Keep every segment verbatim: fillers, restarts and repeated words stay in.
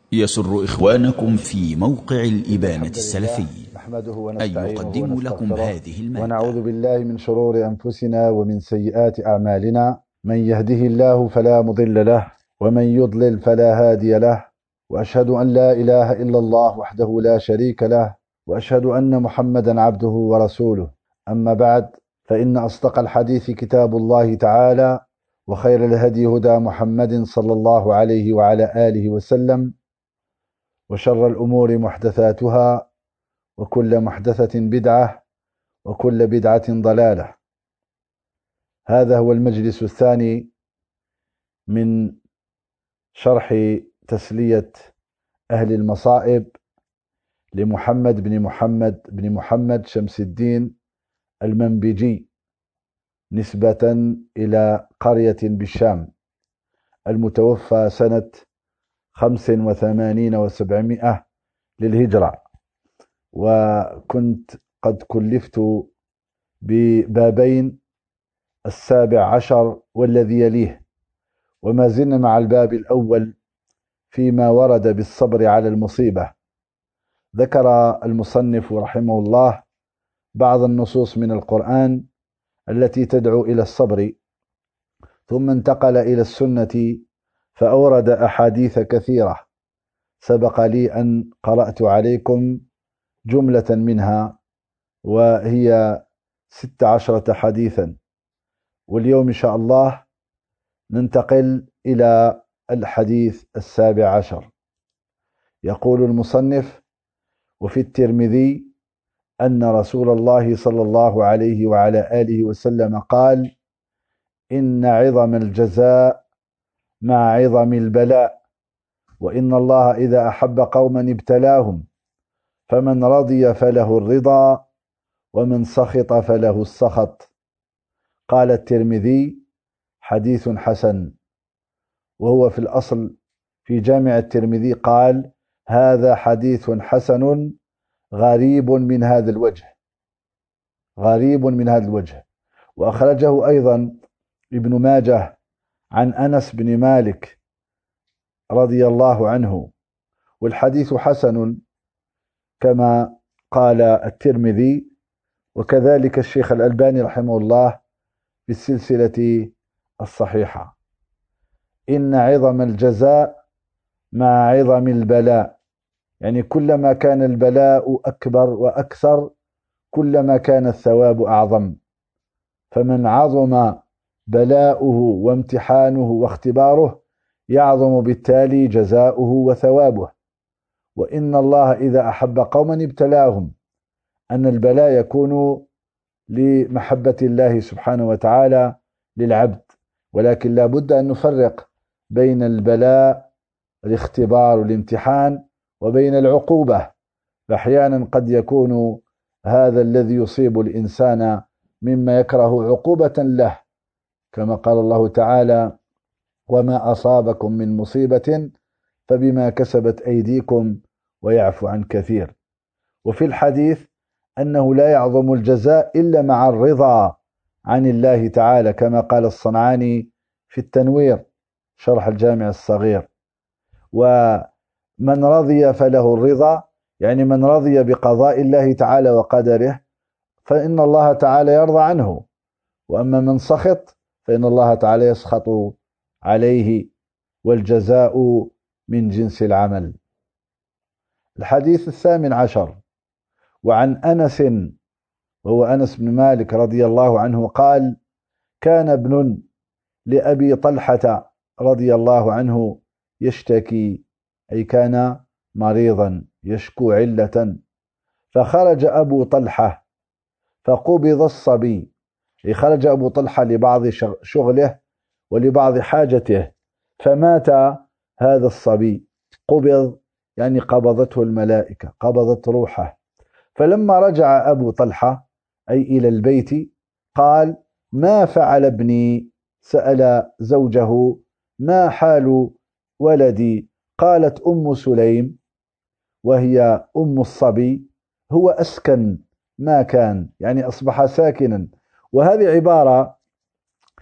يسر إخوانكم في موقع الإبانة السلفي نحمده أن يقدموا لكم هذه المادة. ونعوذ بالله من شرور أنفسنا ومن سيئات أعمالنا. من يهده الله فلا مضل له ومن يضلل فلا هادي له، وأشهد أن لا إله إلا الله وحده لا شريك له، وأشهد أن محمدا عبده ورسوله. أما بعد، فإن أصدق الحديث كتاب الله تعالى، وخير الهدي هدى محمد صلى الله عليه وعلى آله وسلم، وشر الأمور محدثاتها، وكل محدثة بدعة، وكل بدعة ضلالة. هذا هو المجلس الثاني من شرح تسلية أهل المصائب لمحمد بن محمد بن محمد شمس الدين المنبجي، نسبة إلى قرية بالشام، المتوفى سنة خمس وثمانين وسبعمائة للهجرة. وكنت قد كلفت ببابين، السابع عشر والذي يليه، وما زلنا مع الباب الأول فيما ورد بالصبر على المصيبة. ذكر المصنف رحمه الله بعض النصوص من القرآن التي تدعو إلى الصبر، ثم انتقل إلى السنة فأورد أحاديث كثيرة سبق لي أن قرأت عليكم جملة منها، وهي ست عشرة حديثا. واليوم إن شاء الله ننتقل إلى الحديث السابع عشر. يقول المصنف: وفي الترمذي أن رسول الله صلى الله عليه وعلى آله وسلم قال: إن عظم الجزاء مع عظم البلاء، وإن الله إذا أحب قوما ابتلاهم، فمن رضي فله الرضا، ومن سخط فله السخط. قال الترمذي: حديث حسن. وهو في الأصل في جامع الترمذي قال: هذا حديث حسن غريب من هذا الوجه، غريب من هذا الوجه. وأخرجه أيضا ابن ماجه عن أنس بن مالك رضي الله عنه، والحديث حسن كما قال الترمذي، وكذلك الشيخ الألباني رحمه الله في السلسلة الصحيحة. إن عظم الجزاء مع عظم البلاء، يعني كلما كان البلاء أكبر وأكثر كلما كان الثواب أعظم. فمن عظم بلاؤه وامتحانه واختباره يعظم بالتالي جزاؤه وثوابه. وإن الله إذا أحب قوما ابتلاهم، أن البلاء يكون لمحبة الله سبحانه وتعالى للعبد، ولكن لا بد أن نفرق بين البلاء الاختبار والامتحان وبين العقوبة. فأحيانا قد يكون هذا الذي يصيب الإنسان مما يكره عقوبة له، كما قال الله تعالى: وما أصابكم من مصيبة فبما كسبت أيديكم ويعفو عن كثير. وفي الحديث أنه لا يعظم الجزاء إلا مع الرضا عن الله تعالى، كما قال الصنعاني في التنوير شرح الجامع الصغير: ومن رضي فله الرضا، يعني من رضي بقضاء الله تعالى وقدره فإن الله تعالى يرضى عنه، وأما من سخط فإن الله تعالى يسخط عليه، والجزاء من جنس العمل. الحديث الثامن عشر: وعن أنس، وهو أنس بن مالك رضي الله عنه قال: كان ابن لأبي طلحة رضي الله عنه يشتكي، أي كان مريضا يشكو علة، فخرج أبو طلحة فقبض الصبي، أي خرج أبو طلحة لبعض شغله ولبعض حاجته، فمات هذا الصبي. قبض يعني قبضته الملائكة، قبضت روحه. فلما رجع أبو طلحة أي إلى البيت قال: ما فعل ابني؟ سأل زوجه: ما حال ولدي؟ قالت أم سليم، وهي أم الصبي: هو أسكن ما كان، يعني أصبح ساكنا. وهذه عبارة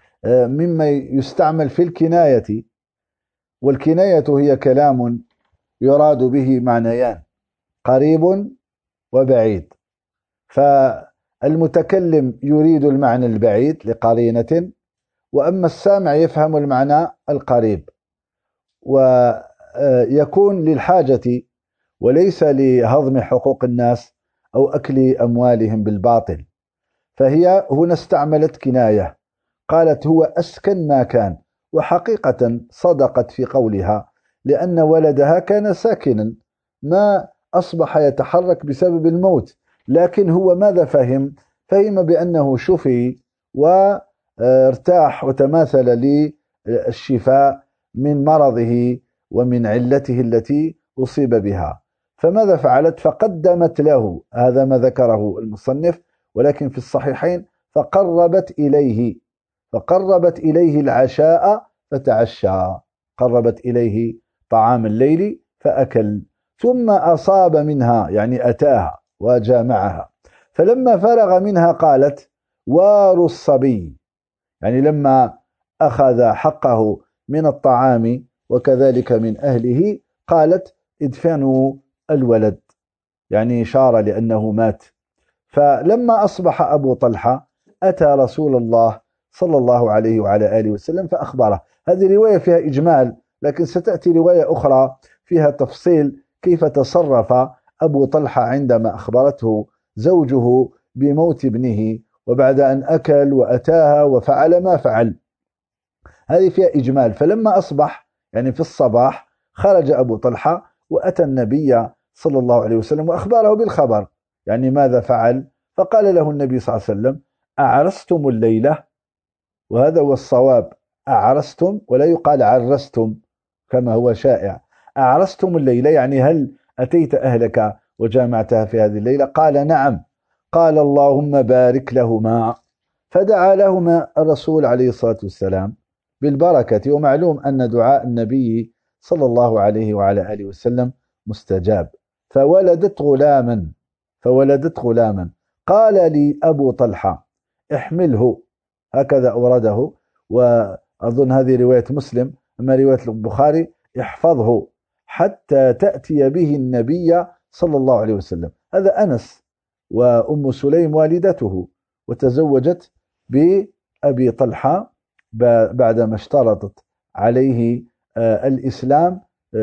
مما يستعمل في الكناية، والكناية هي كلام يراد به معنيان، قريب وبعيد. فالمتكلم يريد المعنى البعيد لقرينة، وأما السامع يفهم المعنى القريب، ويكون للحاجة وليس لهضم حقوق الناس أو أكل أموالهم بالباطل. فهي هنا استعملت كناية، قالت هو أسكن ما كان، وحقيقة صدقت في قولها، لأن ولدها كان ساكنا ما أصبح يتحرك بسبب الموت، لكن هو ماذا فهم؟ فهم بأنه شفي وارتاح وتماثل للشفاء من مرضه ومن علته التي أصيب بها. فماذا فعلت؟ فقدمت له، هذا ما ذكره المصنف ولكن في الصحيحين، فقربت إليه فقربت إليه العشاء فتعشى، قربت إليه طعام الليل فأكل، ثم أصاب منها يعني أتاها وجامعها، فلما فرغ منها قالت وار الصبي، يعني لما أخذ حقه من الطعام وكذلك من أهله قالت ادفنوا الولد، يعني شار لأنه مات. فلما أصبح أبو طلحة أتى رسول الله صلى الله عليه وعلى آله وسلم فأخبره. هذه رواية فيها إجمال، لكن ستأتي رواية أخرى فيها تفصيل كيف تصرف أبو طلحة عندما أخبرته زوجه بموت ابنه، وبعد أن أكل وأتاها وفعل ما فعل، هذه فيها إجمال. فلما أصبح يعني في الصباح خرج أبو طلحة وأتى النبي صلى الله عليه وسلم وأخبره بالخبر، يعني ماذا فعل؟ فقال له النبي صلى الله عليه وسلم أعرستم الليلة؟ وهذا هو الصواب، أعرستم ولا يقال عرستم كما هو شائع. أعرستم الليلة يعني هل أتيت أهلك وجامعتها في هذه الليلة؟ قال نعم. قال اللهم بارك لهما، فدعا لهما الرسول عليه الصلاة والسلام بالبركة. ومعلوم أن دعاء النبي صلى الله عليه وعلى آله وسلم مستجاب. فولدت غلاما فولدت غلاما قال لي أبو طلحة احمله، هكذا أورده، وأظن هذه رواية مسلم، أما رواية البخاري احفظه حتى تأتي به النبي صلى الله عليه وسلم. هذا أنس، وأم سليم والدته، وتزوجت بأبي طلحة بعدما اشترطت عليه الإسلام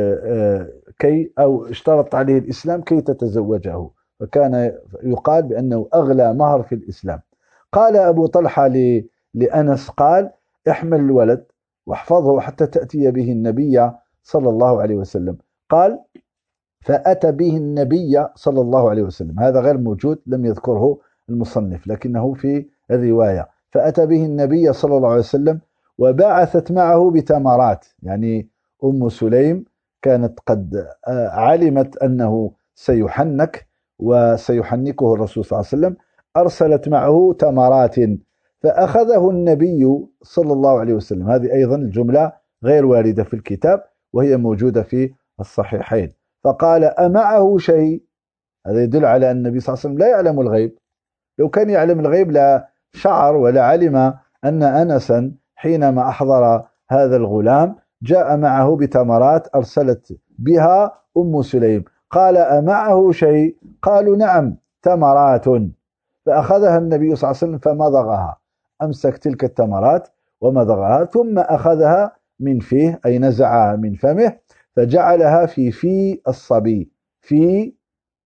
كي أو اشترط عليه الإسلام كي تتزوجه، فكان يقال بأنه أغلى مهر في الإسلام. قال أبو طلحة لأنس قال احمل الولد واحفظه حتى تأتي به النبي صلى الله عليه وسلم. قال فأتى به النبي صلى الله عليه وسلم، هذا غير موجود لم يذكره المصنف لكنه في الرواية. فأتى به النبي صلى الله عليه وسلم وبعثت معه بتمرات، يعني أم سليم كانت قد علمت أنه سيحنك وسيحنكه الرسول صلى الله عليه وسلم، أرسلت معه تمرات فأخذه النبي صلى الله عليه وسلم. هذه أيضا الجملة غير واردة في الكتاب وهي موجودة في الصحيحين. فقال أمعه شيء؟ هذا يدل على أن النبي صلى الله عليه وسلم لا يعلم الغيب، لو كان يعلم الغيب لا شعر ولا علم أن أنسا حينما أحضر هذا الغلام جاء معه بتمرات أرسلت بها أم سليم. قال أمعه شيء؟ قالوا نعم تمرات. فأخذها النبي صلى الله عليه وسلم فمضغها، أمسك تلك التمرات ومضغها، ثم أخذها من فيه أي نزعها من فمه فجعلها في في الصبي، في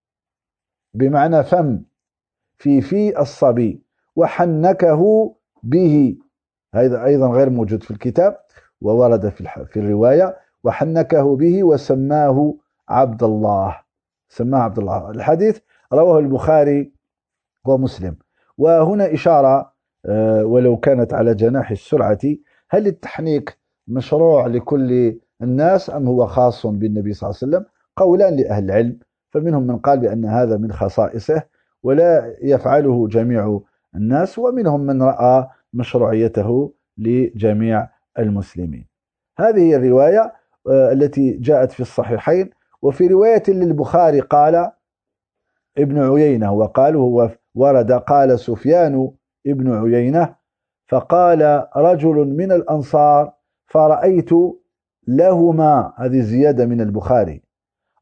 بمعنى فم، في في الصبي، وحنكه به. هذا أيضا غير موجود في الكتاب وورد في في الرواية، وحنكه به وسماه عبد الله، سماه عبد الله. الحديث رواه البخاري ومسلم. وهنا إشارة ولو كانت على جناح السرعة، هل التحنيك مشروع لكل الناس أم هو خاص بالنبي صلى الله عليه وسلم؟ قولان لأهل العلم، فمنهم من قال بأن هذا من خصائصه ولا يفعله جميع الناس، ومنهم من رأى مشروعيته لجميع المسلمين. هذه هي الرواية التي جاءت في الصحيحين. وفي رواية للبخاري قال ابن عيينة، وقال هو ورد قال سفيان ابن عيينة فقال رجل من الأنصار فرأيت لهما، هذه زيادة من البخاري،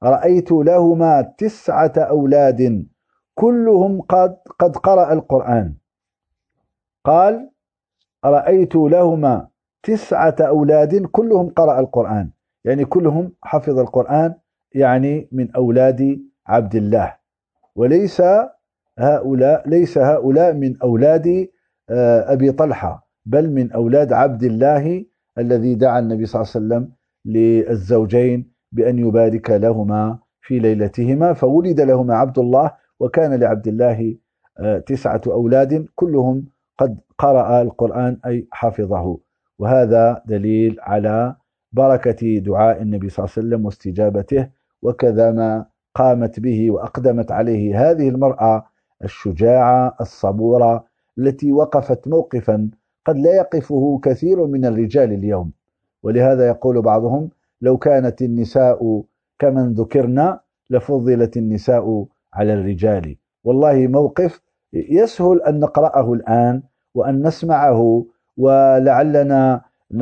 رأيت لهما تسعة أولاد كلهم قد, قد قرأ القرآن. قال رأيت لهما تسعة أولاد كلهم قرأ القرآن، يعني كلهم حفظ القرآن، يعني من أولاد عبد الله، وليس هؤلاء ليس هؤلاء من أولاد أبي طلحة، بل من أولاد عبد الله الذي دعا النبي صلى الله عليه وسلم للزوجين بأن يبارك لهما في ليلتهما، فولد لهما عبد الله، وكان لعبد الله تسعة أولاد كلهم قد قرأ القرآن أي حفظه. وهذا دليل على بركة دعاء النبي صلى الله عليه وسلم واستجابته، وكذا ما قامت به وأقدمت عليه هذه المرأة الشجاعة الصبورة التي وقفت موقفا قد لا يقفه كثير من الرجال اليوم. ولهذا يقول بعضهم لو كانت النساء كمن ذكرنا لفضلت النساء على الرجال. والله موقف يسهل أن نقرأه الآن وأن نسمعه ولعلنا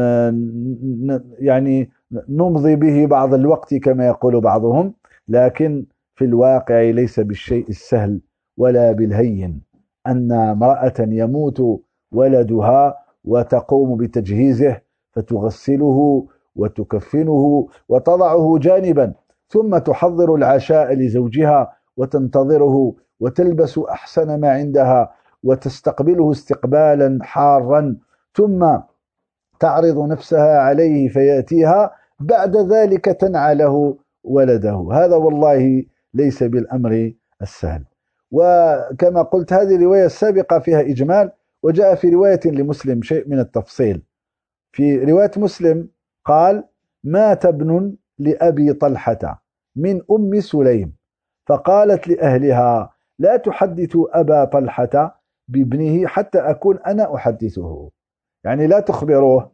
يعني نمضي به بعض الوقت كما يقول بعضهم، لكن في الواقع ليس بالشيء السهل ولا بالهين أن امرأة يموت ولدها وتقوم بتجهيزه فتغسله وتكفنه وتضعه جانبا، ثم تحضر العشاء لزوجها وتنتظره وتلبس أحسن ما عندها وتستقبله استقبالا حارا، ثم تعرض نفسها عليه فيأتيها بعد ذلك تنعى له ولده. هذا والله ليس بالأمر السهل. وكما قلت هذه الرواية السابقة فيها إجمال، وجاء في رواية لمسلم شيء من التفصيل. في رواية مسلم قال مات ابن لأبي طلحة من أم سليم، فقالت لأهلها لا تحدثوا أبا طلحة بابنه حتى أكون أنا أحدثه، يعني لا تخبروه.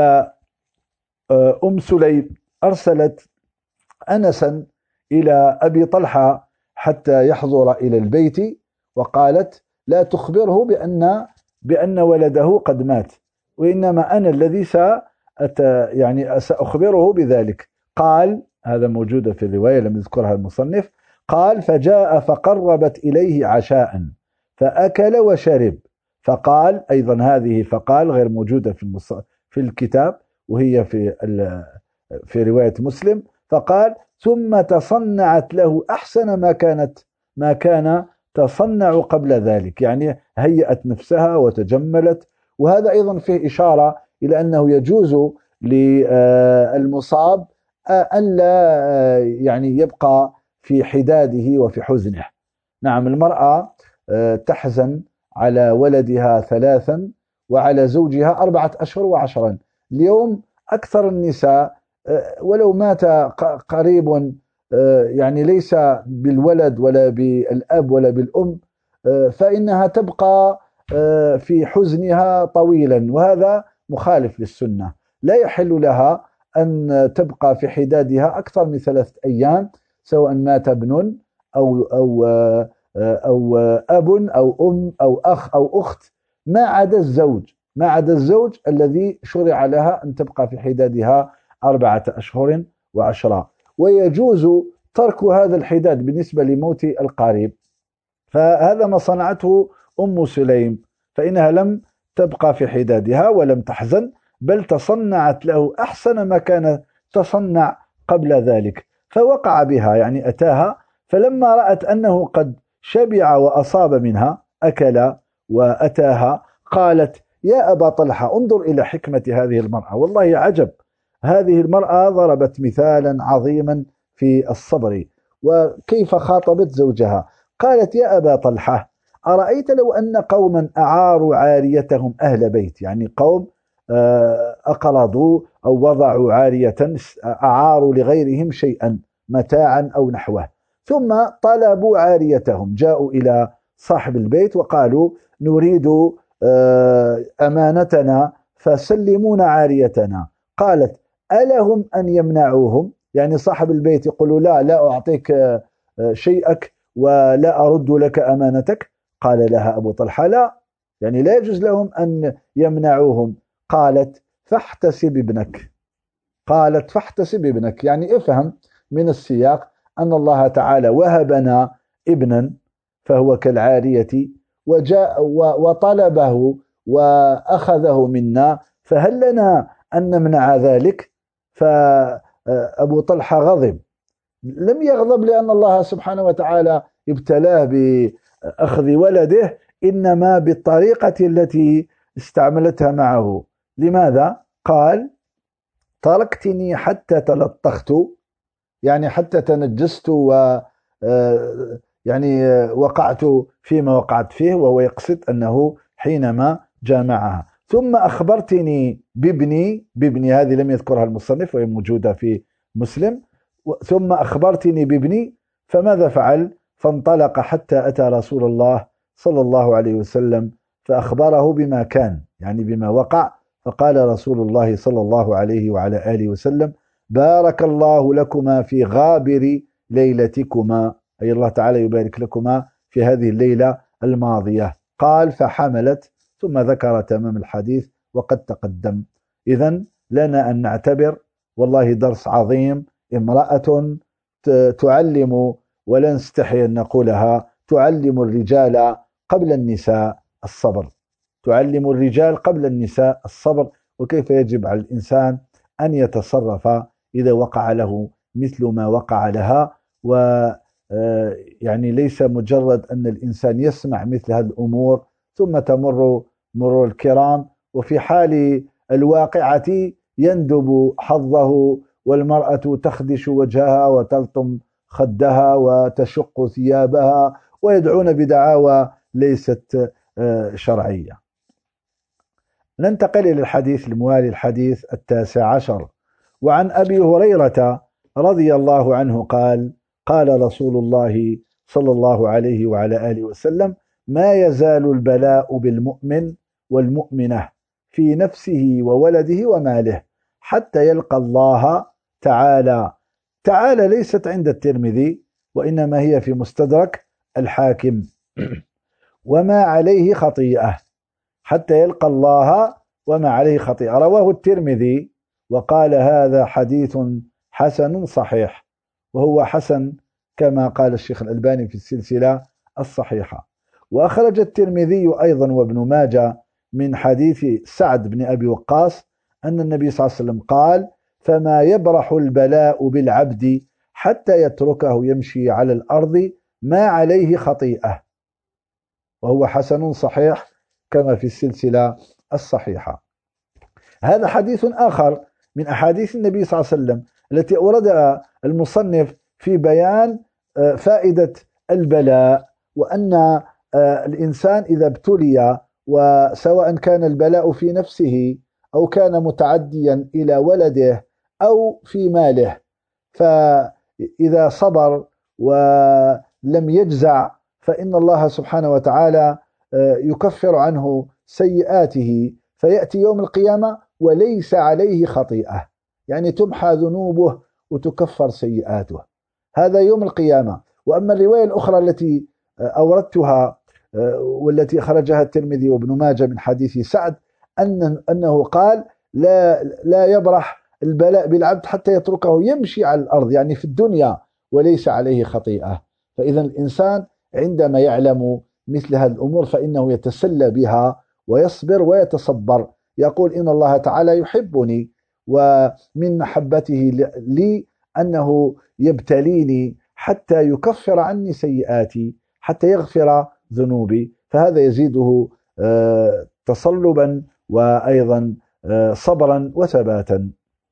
فأم سليم أرسلت أنسا إلى أبي طلحة حتى يحضر إلى البيت، وقالت لا تخبره بأن بأن ولده قد مات، وإنما أنا الذي سأت يعني سأخبره بذلك. قال هذا موجود في الرواية لم يذكرها المصنف، قال فجاء فقربت إليه عشاء فأكل وشرب، فقال أيضا هذه فقال غير موجودة في المص... في الكتاب، وهي في ال... في رواية مسلم، فقال ثم تصنعت له أحسن ما كانت ما كان تصنع قبل ذلك، يعني هيأت نفسها وتجملت. وهذا أيضا فيه إشارة إلى أنه يجوز للمصاب أن لا يعني يبقى في حداده وفي حزنه. نعم، المرأة تحزن على ولدها ثلاثا وعلى زوجها أربعة أشهر وعشرا. اليوم أكثر النساء ولو مات قريب يعني ليس بالولد ولا بالأب ولا بالأم فإنها تبقى في حزنها طويلا، وهذا مخالف للسنة. لا يحل لها أن تبقى في حدادها أكثر من ثلاثة أيام، سواء مات ابن أو, أو, أو أب أو أم أو أخ أو أخت، ما عدا الزوج ما عدا الزوج الذي شرع لها أن تبقى في حدادها أربعة أشهر وعشرة. ويجوز ترك هذا الحداد بالنسبة لموت القريب، فهذا ما صنعته أم سليم، فإنها لم تبقى في حدادها ولم تحزن، بل تصنعت له أحسن ما كان تصنع قبل ذلك، فوقع بها يعني أتاها، فلما رأت أنه قد شبع وأصاب منها أكل وأتاها قالت يا أبا طلحة انظر إلى حكمة هذه المرأة، والله عجب، هذه المرأة ضربت مثالا عظيما في الصبر. وكيف خاطبت زوجها؟ قالت يا أبا طلحة أرأيت لو أن قوما أعاروا عاريتهم أهل بيت، يعني قوم أقرضوا أو وضعوا عارية أعاروا لغيرهم شيئا متاعا أو نحوه، ثم طلبوا عاريتهم، جاءوا إلى صاحب البيت وقالوا نريد أمانتنا فسلمونا عاريتنا. قالت ألهم أن يمنعوهم؟ يعني صاحب البيت يقول لا لا أعطيك شيئك ولا أرد لك أمانتك. قال لها أبو طلحة لا، يعني لا يجوز لهم أن يمنعوهم. قالت فاحتسب ابنك قالت فاحتسب ابنك يعني افهم من السياق أن الله تعالى وهبنا ابنا فهو كالعارية وجاء وطلبه وأخذه منا، فهل لنا أن نمنع ذلك؟ فأبو طلحة غضب، لم يغضب لأن الله سبحانه وتعالى ابتلاه بأخذ ولده، إنما بالطريقة التي استعملتها معه. لماذا؟ قال: تركتني حتى تلطخت، يعني حتى تنجست و يعني وقعت فيما وقعت فيه، وهو يقصد أنه حينما جامعها. ثم أخبرتني بابني، بابني هذه لم يذكرها المصنف وهي موجودة في مسلم. ثم أخبرتني بابني، فماذا فعل؟ فانطلق حتى أتى رسول الله صلى الله عليه وسلم فأخبره بما كان، يعني بما وقع. فقال رسول الله صلى الله عليه وعلى آله وسلم: بارك الله لكما في غابر ليلتكما، أي الله تعالى يبارك لكما في هذه الليلة الماضية. قال: فحملت، ثم ذكر تمام الحديث وقد تقدم. إذن لنا أن نعتبر، والله درس عظيم، امرأة تعلم، ولا نستحي أن نقولها، تعلم الرجال قبل النساء الصبر، تعلم الرجال قبل النساء الصبر، وكيف يجب على الإنسان أن يتصرف إذا وقع له مثل ما وقع لها. و يعني ليس مجرد أن الإنسان يسمع مثل هذه الأمور ثم تمر مرور الكرام، وفي حال الواقعة يندب حظه، والمرأة تخدش وجهها وتلطم خدها وتشق ثيابها، ويدعون بدعاوى ليست شرعية. ننتقل إلى الحديث الموالي، الحديث التاسع عشر. وعن أبي هريرة رضي الله عنه قال: قال رسول الله صلى الله عليه وعلى آله وسلم: ما يزال البلاء بالمؤمن والمؤمنة في نفسه وولده وماله حتى يلقى الله تعالى. تعالى ليست عند الترمذي، وإنما هي في مستدرك الحاكم. وما عليه خطيئة، حتى يلقى الله وما عليه خطيئة، رواه الترمذي وقال: هذا حديث حسن صحيح، وهو حسن كما قال الشيخ الألباني في السلسلة الصحيحة. وأخرج الترمذي أيضا وابن ماجه من حديث سعد بن أبي وقاص أن النبي صلى الله عليه وسلم قال: فما يبرح البلاء بالعبد حتى يتركه يمشي على الأرض ما عليه خطيئة، وهو حسن صحيح كما في السلسلة الصحيحة. هذا حديث آخر من أحاديث النبي صلى الله عليه وسلم التي أورد المصنف في بيان فائدة البلاء، وأن الإنسان إذا ابتلي، وسواء كان البلاء في نفسه أو كان متعديا إلى ولده أو في ماله، فإذا صبر ولم يجزع فإن الله سبحانه وتعالى يكفر عنه سيئاته، فيأتي يوم القيامة وليس عليه خطيئة، يعني تمحى ذنوبه وتكفر سيئاته، هذا يوم القيامة. وأما الرواية الأخرى التي أوردتها والتي خرجها الترمذي وابن ماجه من حديث سعد أن أنه قال: لا لا يبرح البلاء بالعبد حتى يتركه يمشي على الأرض، يعني في الدنيا، وليس عليه خطيئة. فإذا الإنسان عندما يعلم مثل هذه الأمور فإنه يتسلى بها ويصبر ويتصبر، يقول: إن الله تعالى يحبني، ومن محبته لي أنه يبتليني حتى يكفر عني سيئاتي، حتى يغفر ذنوبي، فهذا يزيده تصلبا وأيضا صبرا وثباتا.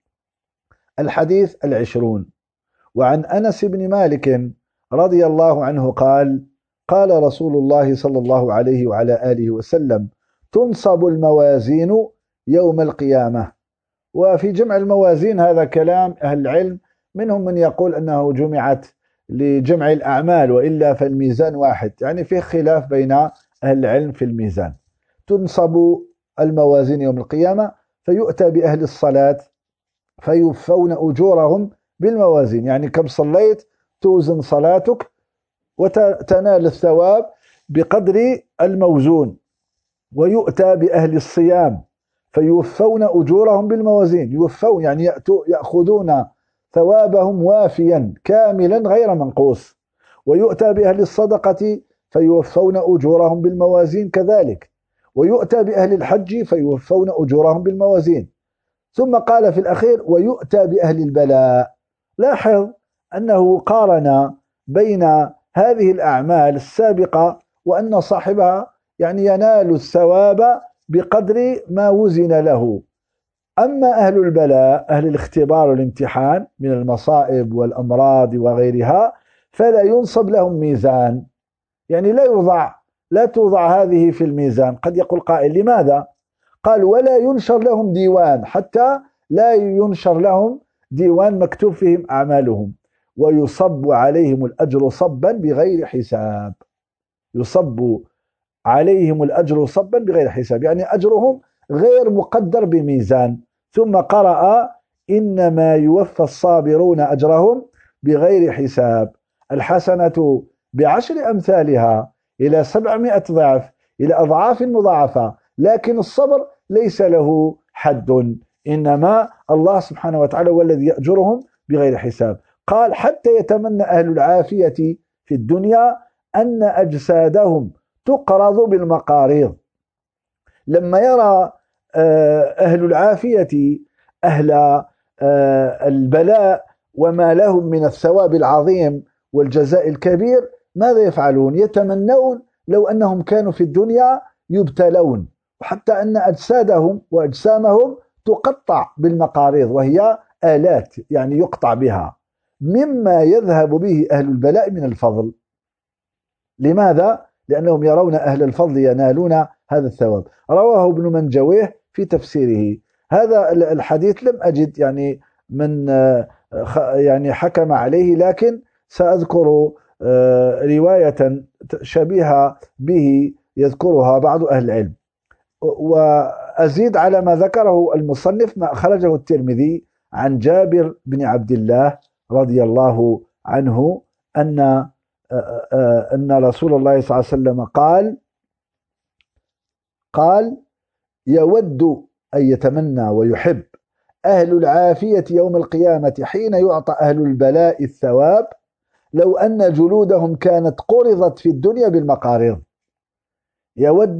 الحديث العشرون. وعن أنس بن مالك رضي الله عنه قال: قال رسول الله صلى الله عليه وعلى آله وسلم: تنصب الموازين يوم القيامة. وفي جمع الموازين هذا كلام أهل العلم، منهم من يقول أنه جمعت لجمع الأعمال، وإلا فالميزان واحد، يعني فيه خلاف بين أهل العلم في الميزان. تنصب الموازين يوم القيامة فيؤتى بأهل الصلاة فيوفون أجورهم بالموازين، يعني كم صليت توزن صلاتك وتنال الثواب بقدر الموزون. ويؤتى بأهل الصيام فيوفون أجورهم بالموازين، يوفون يعني يأخذون ثوابهم وافيا كاملا غير منقوص، ويؤتى بأهل الصدقة فيوفون أجورهم بالموازين كذلك، ويؤتى بأهل الحج فيوفون أجورهم بالموازين. ثم قال في الأخير ويؤتى بأهل البلاء. لاحظ أنه قارن بين هذه الأعمال السابقة وأن صاحبها يعني ينال الثواب بقدر ما وزن له. أما أهل البلاء أهل الاختبار والامتحان من المصائب والأمراض وغيرها فلا ينصب لهم ميزان، يعني لا يوضع لا توضع هذه في الميزان. قد يقول قائل لماذا؟ قال ولا ينشر لهم ديوان، حتى لا ينشر لهم ديوان مكتوب فيهم أعمالهم، ويصب عليهم الأجر صبا بغير حساب. يصب عليهم الأجر صبا بغير حساب، يعني أجرهم غير مقدر بميزان. ثم قرأ إنما يوفى الصابرون أجرهم بغير حساب. الحسنة بعشر أمثالها إلى سبعمائة ضعف، إلى أضعاف مضاعفة، لكن الصبر ليس له حد، إنما الله سبحانه وتعالى هو الذي يأجرهم بغير حساب. قال حتى يتمنى أهل العافية في الدنيا أن أجسادهم تقرض بالمقاريض. لما يرى أهل العافية أهل البلاء وما لهم من الثواب العظيم والجزاء الكبير، ماذا يفعلون؟ يتمنون لو أنهم كانوا في الدنيا يبتلون، وحتى أن أجسادهم وأجسامهم تقطع بالمقاريض، وهي آلات يعني يقطع بها، مما يذهب به أهل البلاء من الفضل. لماذا؟ لأنهم يرون أهل الفضل ينالون هذا الثواب. رواه ابن منجويه في تفسيره. هذا الحديث لم أجد يعني من يعني حكم عليه، لكن سأذكر رواية شبيهة به يذكرها بعض أهل العلم، وأزيد على ما ذكره المصنف ما أخرجه الترمذي عن جابر بن عبد الله رضي الله عنه أن أن رسول الله صلى الله عليه وسلم قال قال يود أن يتمنى ويحب أهل العافية يوم القيامة حين يعطى أهل البلاء الثواب لو أن جلودهم كانت قرضت في الدنيا بالمقاريض. يود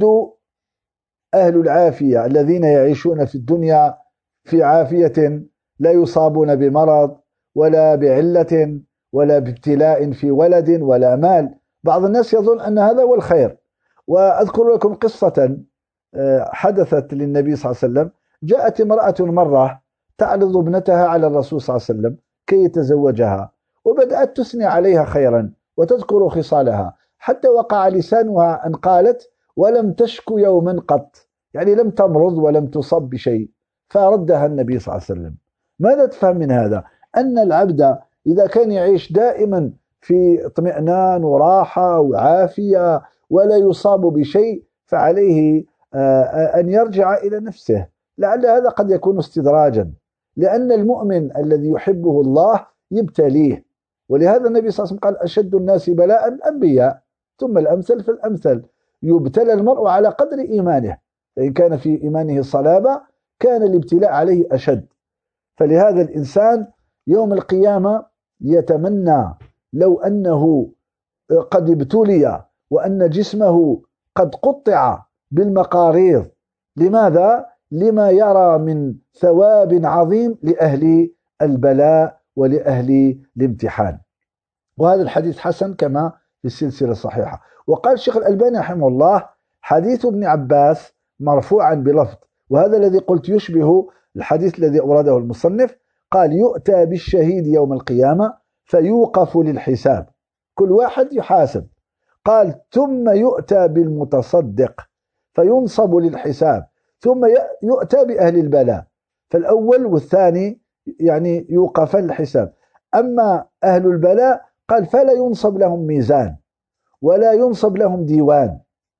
أهل العافية الذين يعيشون في الدنيا في عافية لا يصابون بمرض ولا بعلة ولا بابتلاء في ولد ولا مال. بعض الناس يظن أن هذا هو الخير. وأذكر لكم قصة حدثت للنبي صلى الله عليه وسلم. جاءت امرأة مرة تعرض ابنتها على الرسول صلى الله عليه وسلم كي يتزوجها، وبدأت تثني عليها خيرا وتذكر خصالها، حتى وقع لسانها أن قالت ولم تشك يوما قط، يعني لم تمرض ولم تصب بشيء. فردها النبي صلى الله عليه وسلم. ماذا تفهم من هذا؟ أن العبد إذا كان يعيش دائما في اطمئنان وراحة وعافية ولا يصاب بشيء فعليه أن يرجع إلى نفسه، لعل هذا قد يكون استدراجا، لأن المؤمن الذي يحبه الله يبتليه. ولهذا النبي صلى الله عليه وسلم قال أشد الناس بلاء الأنبياء ثم الأمثل فالأمثل. يبتلى المرء على قدر إيمانه، فإن كان في إيمانه صلابة كان الابتلاء عليه أشد. فلهذا الإنسان يوم القيامة يتمنى لو أنه قد ابتلي وأن جسمه قد قطع بالمقاريض. لماذا؟ لما يرى من ثواب عظيم لأهل البلاء ولأهل الامتحان. وهذا الحديث حسن كما في السلسلة الصحيحة. وقال الشيخ الألباني رحمه الله حديث ابن عباس مرفوعا بلفظ، وهذا الذي قلت يشبه الحديث الذي أورده المصنف. قال يؤتى بالشهيد يوم القيامة فيوقف للحساب، كل واحد يحاسب. قال ثم يؤتى بالمتصدق فينصب للحساب، ثم يؤتى بأهل البلاء، فالأول والثاني يعني يوقف للحساب. أما أهل البلاء قال فلا ينصب لهم ميزان ولا ينصب لهم ديوان،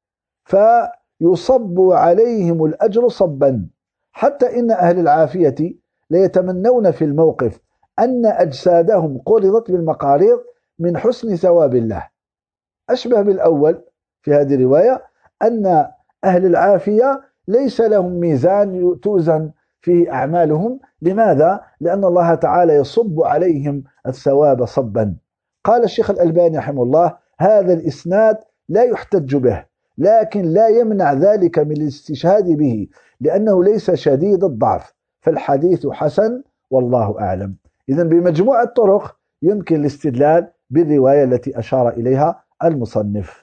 فيصب عليهم الأجر صبا، حتى إن أهل العافية ليتمنون في الموقف أن أجسادهم قرضت بالمقاريض من حسن ثواب الله. أشبه بالأول في هذه الرواية أن أهل العافية ليس لهم ميزان توزن فيه أعمالهم. لماذا؟ لأن الله تعالى يصب عليهم الثواب صبا. قال الشيخ الألباني رحمه الله: هذا الإسناد لا يحتج به، لكن لا يمنع ذلك من الاستشهاد به لأنه ليس شديد الضعف، فالحديث حسن والله أعلم. إذن بمجموع الطرق يمكن الاستدلال بالرواية التي أشار إليها المصنف.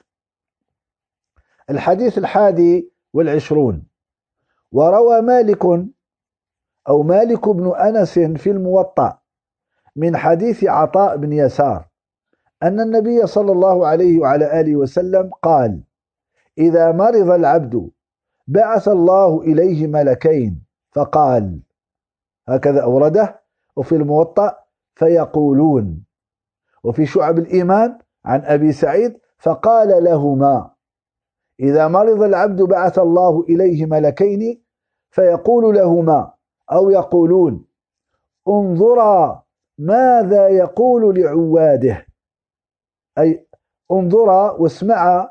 الحديث الحادي والعشرون: وروى مالك أو مالك بن أنس في الموطأ من حديث عطاء بن يسار أن النبي صلى الله عليه وعلى آله وسلم قال: إذا مرض العبد بعث الله إليه ملكين فقال، هكذا أورده. وفي الموطأ: فيقولون. وفي شعب الإيمان عن أبي سعيد: فقال لهما: إذا مرض العبد بعث الله إليه ملكين فيقول لهما أو يقولون: انظرا ماذا يقول لعواده، أي انظرا واسمعا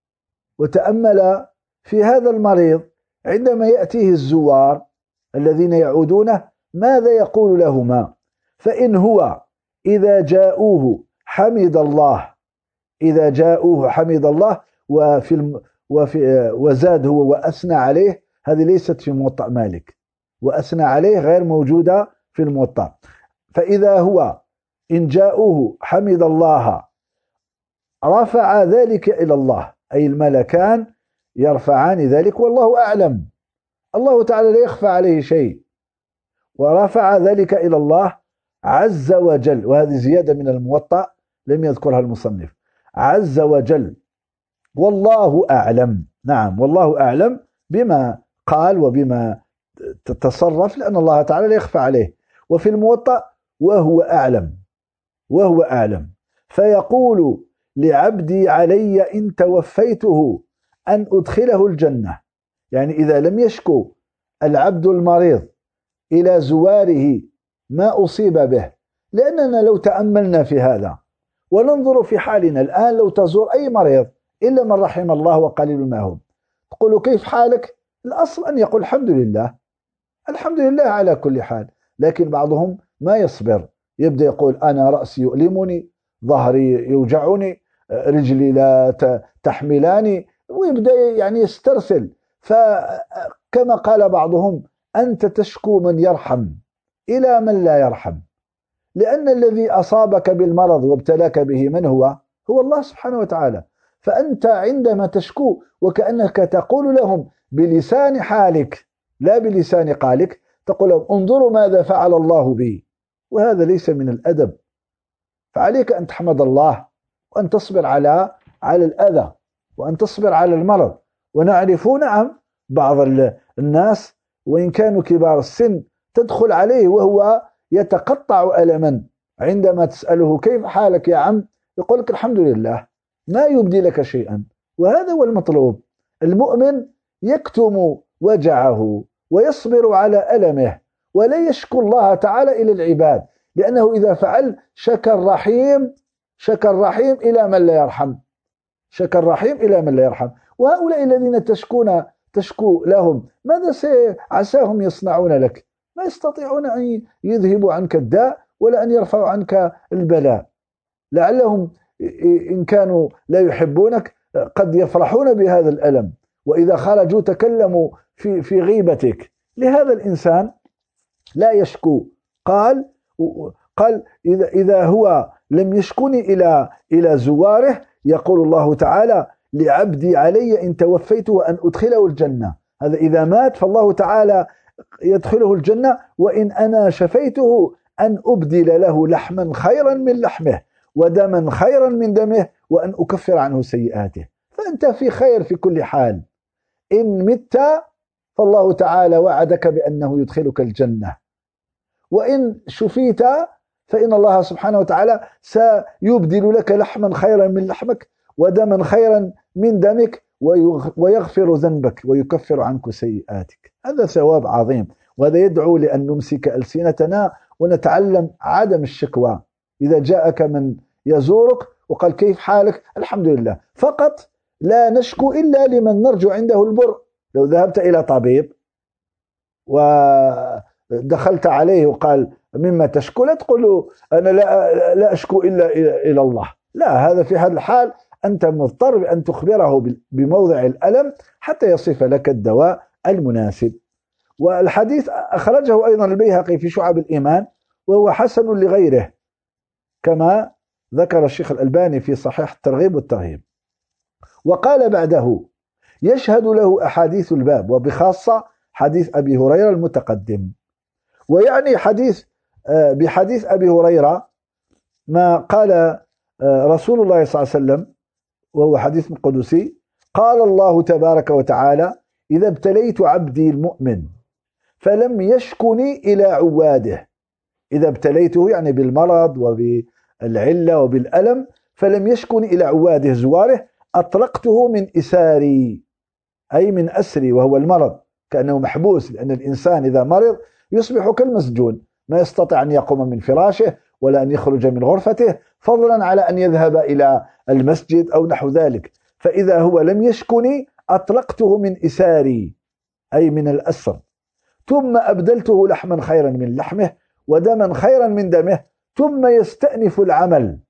وتأمل في هذا المريض عندما يأتيه الزوار الذين يعودونه ماذا يقول لهما. فإن هو إذا جاءوه حمد الله، إذا جاءوه حمد الله، وفي الم وفي وزاد هو وأثنى عليه، هذه ليست في موطأ مالك، وأثنى عليه غير موجودة في الموطأ. فإذا هو إن جاءوه حمد الله رفع ذلك إلى الله، أي الملكان يرفعان ذلك، والله أعلم، الله تعالى لا يخفى عليه شيء، ورفع ذلك إلى الله عز وجل. وهذه زيادة من الموطأ لم يذكرها المصنف: عز وجل، والله أعلم. نعم، والله أعلم بما قال وبما تتصرف، لأن الله تعالى لا يخفى عليه. وفي الموطأ: وهو أعلم، وهو أعلم. فيقول لعبدي علي إن توفيته أن أدخله الجنة. يعني إذا لم يشكو العبد المريض إلى زواره ما أصيب به، لأننا لو تأملنا في هذا وننظر في حالنا الآن، لو تزور أي مريض إلا من رحم الله وقليل ما هم، تقول كيف حالك؟ الأصل أن يقول الحمد لله، الحمد لله على كل حال. لكن بعضهم ما يصبر، يبدأ يقول أنا رأسي يؤلمني، ظهري يوجعني، رجلي لا تحملاني، ويبدأ يعني يسترسل. فكما قال بعضهم: أنت تشكو من يرحم إلى من لا يرحم، لأن الذي أصابك بالمرض وابتلاك به من هو؟ هو الله سبحانه وتعالى. فأنت عندما تشكو وكأنك تقول لهم بلسان حالك لا بلسان قالك، تقول لهم انظروا ماذا فعل الله بي، وهذا ليس من الأدب. فعليك أن تحمد الله، وأن تصبر على على الأذى، وأن تصبر على المرض. ونعرف نعم بعض الناس وإن كانوا كبار السن تدخل عليه وهو يتقطع ألما، عندما تسأله كيف حالك يا عم يقول لك الحمد لله، ما يبدي لك شيئا. وهذا هو المطلوب. المؤمن يكتم وجعه ويصبر على ألمه ولا يشكو الله تعالى إلى العباد، لأنه إذا فعل شكر رحيم، شكر رحيم إلى من لا يرحم، شكر رحيم إلى من لا يرحم. وهؤلاء الذين تشكون تشكو لهم ماذا عساهم يصنعون لك؟ ما يستطيعون أن يذهبوا عنك الداء ولا أن يرفعوا عنك البلاء. لعلهم إن كانوا لا يحبونك قد يفرحون بهذا الألم، وإذا خرجوا تكلموا في في غيبتك. لهذا الإنسان لا يشكو. قال قال إذا إذا هو لم يشكني إلى إلى زواره، يقول الله تعالى: لعبدي علي إن توفيته أن أدخله الجنة. هذا إذا مات فالله تعالى يدخله الجنة، وإن أنا شفيته أن أبدل له لحما خيرا من لحمه ودما خيرا من دمه وأن أكفر عنه سيئاته. فأنت في خير في كل حال. إن مت فالله تعالى وعدك بأنه يدخلك الجنة، وإن شفيت فإن الله سبحانه وتعالى سيبدل لك لحما خيرا من لحمك ودما خيرا من دمك ويغفر ذنبك ويكفر عنك سيئاتك. هذا ثواب عظيم، وهذا يدعو لأن نمسك ألسنتنا ونتعلم عدم الشكوى. إذا جاءك من يزورك وقال كيف حالك؟ الحمد لله فقط، لا نشكو إلا لمن نرجو عنده البر. لو ذهبت إلى طبيب ودخلت عليه وقال مما تشكو، لا تقول له أنا لا, لا أشكو إلا إلى الله، لا، هذا في هذا الحال أنت مضطر بأن تخبره بموضع الألم حتى يصف لك الدواء المناسب. والحديث أخرجه أيضا البيهقي في شعب الإيمان، وهو حسن لغيره، كما ذكر الشيخ الألباني في صحيح الترغيب والترهيب. وقال بعده يشهد له أحاديث الباب، وبخاصة حديث أبي هريرة المتقدم. ويعني حديث بحديث أبي هريرة ما قال رسول الله صلى الله عليه وسلم، وهو حديث قدسي، قال الله تبارك وتعالى إذا ابتليت عبدي المؤمن فلم يشكني إلى عواده، إذا ابتليته يعني بالمرض وبالعلة وبالألم، فلم يشكني إلى عواده زواره، أطلقته من إساري، أي من أسري، وهو المرض، كأنه محبوس، لأن الإنسان إذا مرض يصبح كالمسجون، ما يستطيع أن يقوم من فراشه ولا أن يخرج من غرفته، فضلا على أن يذهب إلى المسجد أو نحو ذلك. فإذا هو لم يشكني أطلقته من إساري، أي من الأسر، ثم أبدلته لحما خيرا من لحمه ودما خيرا من دمه، ثم يستأنف العمل.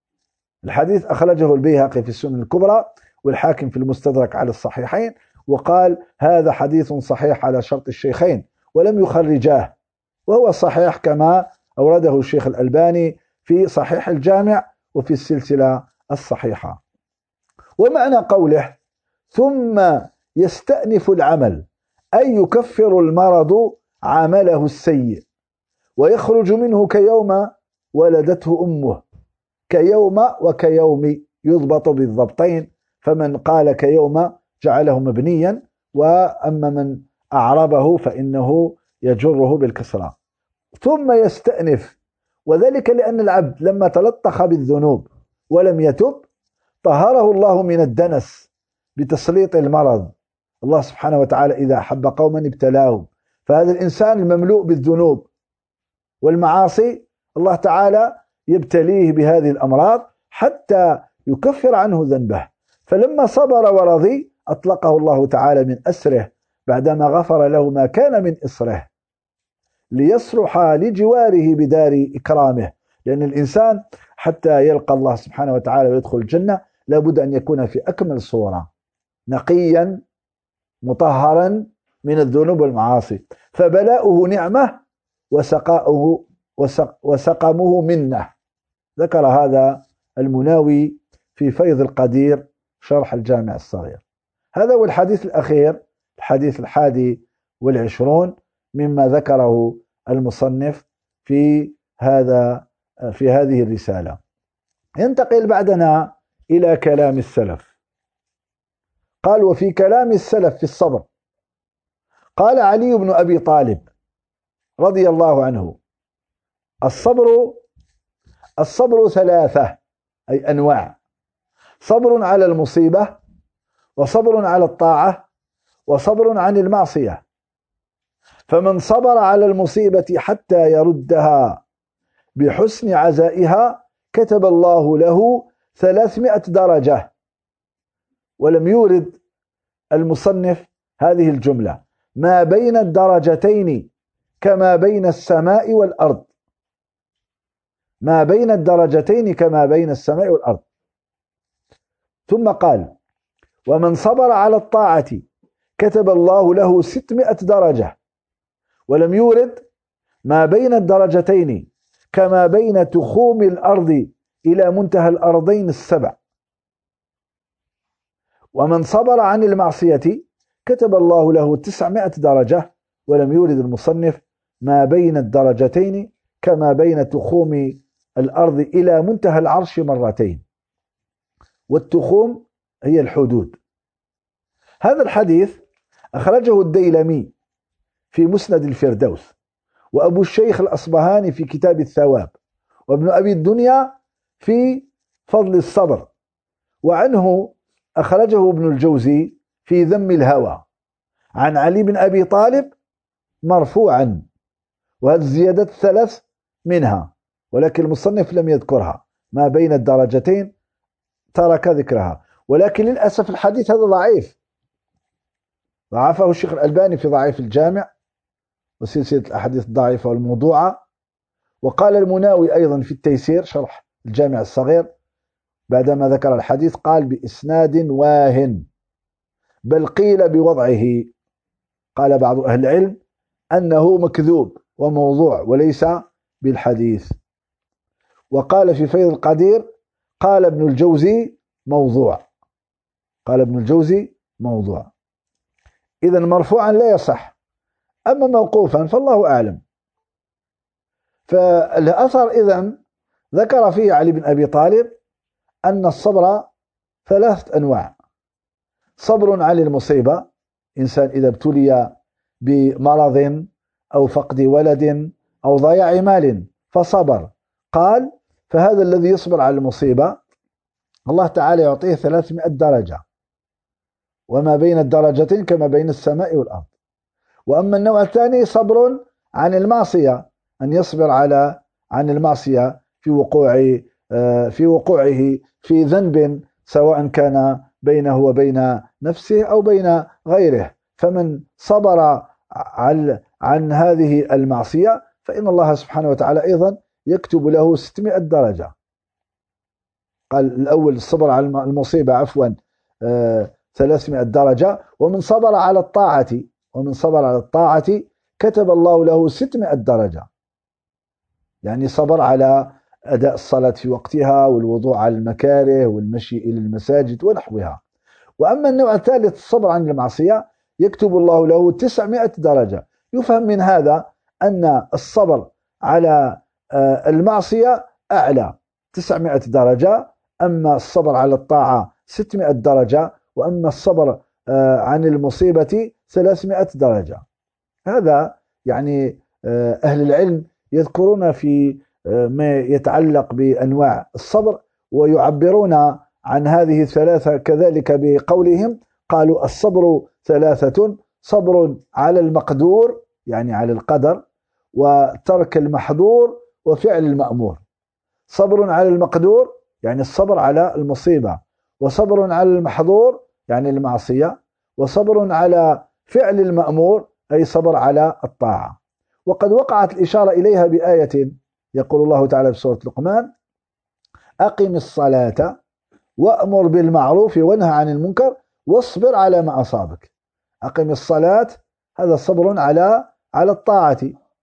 الحديث أخرجه البيهقي في السنن الكبرى والحاكم في المستدرك على الصحيحين، وقال هذا حديث صحيح على شرط الشيخين ولم يخرجاه، وهو صحيح كما أورده الشيخ الألباني في صحيح الجامع وفي السلسلة الصحيحة. ومعنى قوله ثم يستأنف العمل أي يكفر المرض عمله السيء ويخرج منه كيوم ولدته أمه، كيوم وكيوم يضبط بالضبطين، فمن قال كيوم جعله مبنيا، وأما من أعربه فإنه يجره بالكسرة. ثم يستأنف، وذلك لأن العبد لما تلطخ بالذنوب ولم يتب طهره الله من الدنس بتسليط المرض. الله سبحانه وتعالى إذا أحب قوما ابتلاهم، فهذا الإنسان المملوء بالذنوب والمعاصي الله تعالى يبتليه بهذه الأمراض حتى يكفر عنه ذنبه، فلما صبر ورضي أطلقه الله تعالى من أسره بعدما غفر له ما كان من إصره، ليصلح لجواره بدار إكرامه، لأن الإنسان حتى يلقى الله سبحانه وتعالى ويدخل الجنة لابد أن يكون في أكمل صورة، نقيا مطهرا من الذنوب والمعاصي، فبلاؤه نعمة وسقاؤه وسقمه منه. ذكر هذا المناوي في فيض القدير شرح الجامع الصغير. هذا هو الحديث الأخير، الحديث الحادي والعشرون مما ذكره المصنف في هذا في هذه الرسالة. ينتقل بعدنا إلى كلام السلف. قال وفي كلام السلف في الصبر قال علي بن أبي طالب رضي الله عنه الصبر الصبر ثلاثة، أي أنواع: صبر على المصيبة، وصبر على الطاعة، وصبر عن المعصية. فمن صبر على المصيبة حتى يردها بحسن عزائها كتب الله له ثلاثمائة درجة. ولم يورد المصنف هذه الجملة ما بين الدرجتين كما بين السماء والأرض، ما بين الدرجتين كما بين السماء والأرض. ثم قال ومن صبر على الطاعة كتب الله له ستمائة درجة. ولم يورد ما بين الدرجتين كما بين تخوم الأرض إلى منتهى الأرضين السبع. ومن صبر عن المعصية كتب الله له تسعمائة درجة. ولم يورد المصنف ما بين الدرجتين كما بين تخوم الأرض إلى منتهى العرش مرتين، والتخوم هي الحدود. هذا الحديث أخرجه الديلمي في مسند الفردوس، وأبو الشيخ الأصبهاني في كتاب الثواب، وابن أبي الدنيا في فضل الصبر، وعنه أخرجه ابن الجوزي في ذم الهوى عن علي بن أبي طالب مرفوعا. وهذه الزيادات الثلاث منها، ولكن المصنف لم يذكرها. ما بين الدرجتين ترك ذكرها، ولكن للأسف الحديث هذا ضعيف، ضعفه الشيخ الألباني في ضعيف الجامع وسلسلة الأحاديث الضعيفة والموضوعة. وقال المناوي أيضا في التيسير شرح الجامع الصغير بعدما ذكر الحديث قال بإسناد واهن، بل قيل بوضعه. قال بعض أهل العلم أنه مكذوب وموضوع وليس بالحديث. وقال في فيض القدير قال ابن الجوزي موضوع، قال ابن الجوزي موضوع. إذا مرفوعا لا يصح، أما موقوفا فالله أعلم. فالأثر إذن ذكر فيه علي بن أبي طالب أن الصبر ثلاثة أنواع: صبر على المصيبة، إنسان إذا ابتلي بمرض أو فقد ولد أو ضياع مال فصبر، قال فهذا الذي يصبر على المصيبة الله تعالى يعطيه ثلاثمائة درجة، وما بين الدرجتين كما بين السماء والأرض. وأما النوع الثاني صبر عن المعصية، أن يصبر على عن المعصية في وقوع في وقوعه في ذنب سواء كان بينه وبين نفسه أو بين غيره، فمن صبر عن عن هذه المعصية فإن الله سبحانه وتعالى أيضا يكتب له ستمائة درجة. قال الأول الصبر على المصيبة عفوا ثلاثمائة درجة، ومن صبر على الطاعة ومن صبر على الطاعة كتب الله له ستمائة درجة، يعني صبر على أداء الصلاة في وقتها والوضوء على المكاره والمشي إلى المساجد ونحوها. وأما النوع الثالث الصبر عن المعصية يكتب الله له تسعمائة درجة. يفهم من هذا أن الصبر على المعصية أعلى تسعمائة درجة، أما الصبر على الطاعة ستمائة درجة، وأما الصبر عن المصيبة ثلاثمائة درجة. هذا يعني أهل العلم يذكرون في ما يتعلق بأنواع الصبر، ويعبرون عن هذه الثلاثة كذلك بقولهم قالوا الصبر ثلاثة: صبر على المقدور يعني على القدر، وترك المحظور، وفعل المأمور. صبر على المقدور يعني الصبر على المصيبة، وصبر على المحظور يعني المعصية، وصبر على فعل المأمور أي صبر على الطاعة. وقد وقعت الإشارة إليها بآية يقول الله تعالى في سورة لقمان: أقم الصلاة وأمر بالمعروف وانهى عن المنكر واصبر على ما أصابك. أقم الصلاة هذا صبر على على الطاعة،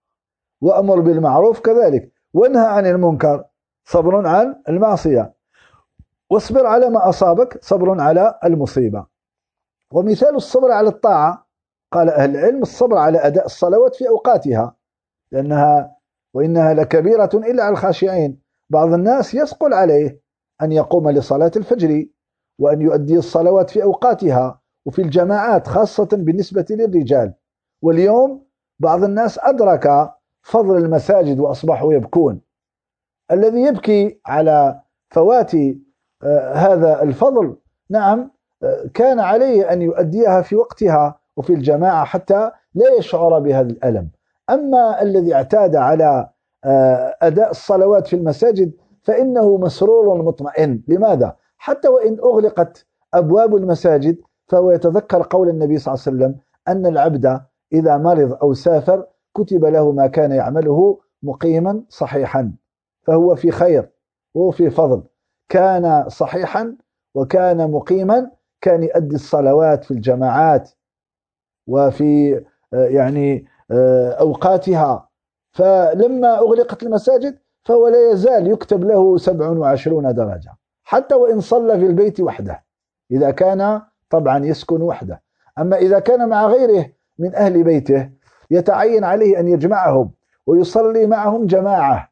وأمر بالمعروف كذلك، وانهى عن المنكر صبر عن المعصية، واصبر على ما أصابك صبر على المصيبة. ومثال الصبر على الطاعة قال أهل العلم الصبر على أداء الصلوات في أوقاتها، لأنها وإنها لكبيرة إلا على الخاشعين. بعض الناس يثقل عليه أن يقوم لصلاة الفجر وأن يؤدي الصلوات في أوقاتها وفي الجماعات خاصة بالنسبة للرجال. واليوم بعض الناس أدرك فضل المساجد وأصبحوا يبكون. الذي يبكي على فوات آه هذا الفضل نعم آه كان عليه أن يؤديها في وقتها وفي الجماعة حتى لا يشعر بهذا الألم. أما الذي اعتاد على آه أداء الصلوات في المساجد فإنه مسرور مطمئن. لماذا؟ حتى وإن أغلقت أبواب المساجد فهو يتذكر قول النبي صلى الله عليه وسلم أن العبد إذا مرض أو سافر كتب له ما كان يعمله مقيما صحيحا، فهو في خير وهو في فضل. كان صحيحا وكان مقيما، كان يؤدي الصلوات في الجماعات وفي يعني أوقاتها، فلما أغلقت المساجد فهو لا يزال يكتب له سبع وعشرون درجة حتى وإن صلى في البيت وحده، إذا كان طبعا يسكن وحده. أما إذا كان مع غيره من أهل بيته يتعين عليه أن يجمعهم ويصلي معهم جماعة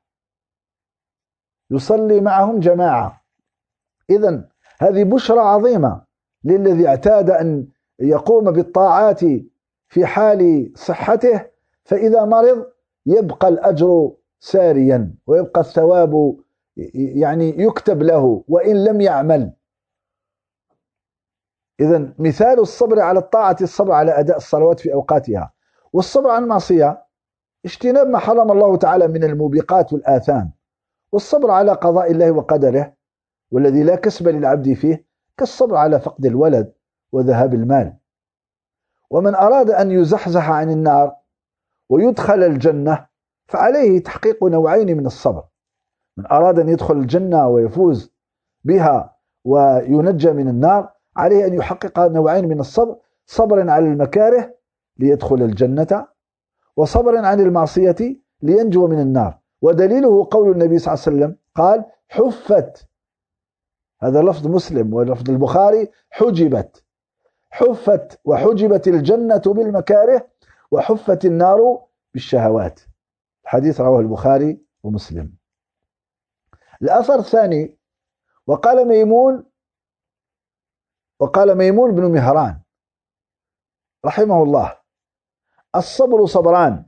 يصلي معهم جماعة. إذن هذه بشرى عظيمة للذي اعتاد أن يقوم بالطاعات في حال صحته، فإذا مرض يبقى الأجر ساريا ويبقى الثواب يعني يكتب له وإن لم يعمل. إذن مثال الصبر على الطاعة الصبر على أداء الصلوات في أوقاتها، والصبر عن المعصية اجتناب ما حرم الله تعالى من الموبقات والآثام، والصبر على قضاء الله وقدره والذي لا كسب للعبد فيه كالصبر على فقد الولد وذهاب المال. ومن أراد أن يزحزح عن النار ويدخل الجنة فعليه تحقيق نوعين من الصبر. من أراد أن يدخل الجنة ويفوز بها وينجى من النار عليه أن يحقق نوعين من الصبر: صبر على المكاره ليدخل الجنة، وصبر عن المعصية لينجو من النار. ودليله قول النبي صلى الله عليه وسلم قال: حفت، هذا لفظ مسلم، ولفظ البخاري حجبت، حفت وحجبت الجنة بالمكاره وحفت النار بالشهوات. الحديث رواه البخاري ومسلم. الأثر الثاني: وقال ميمون وقال ميمون بن مهران رحمه الله: الصبر صبران،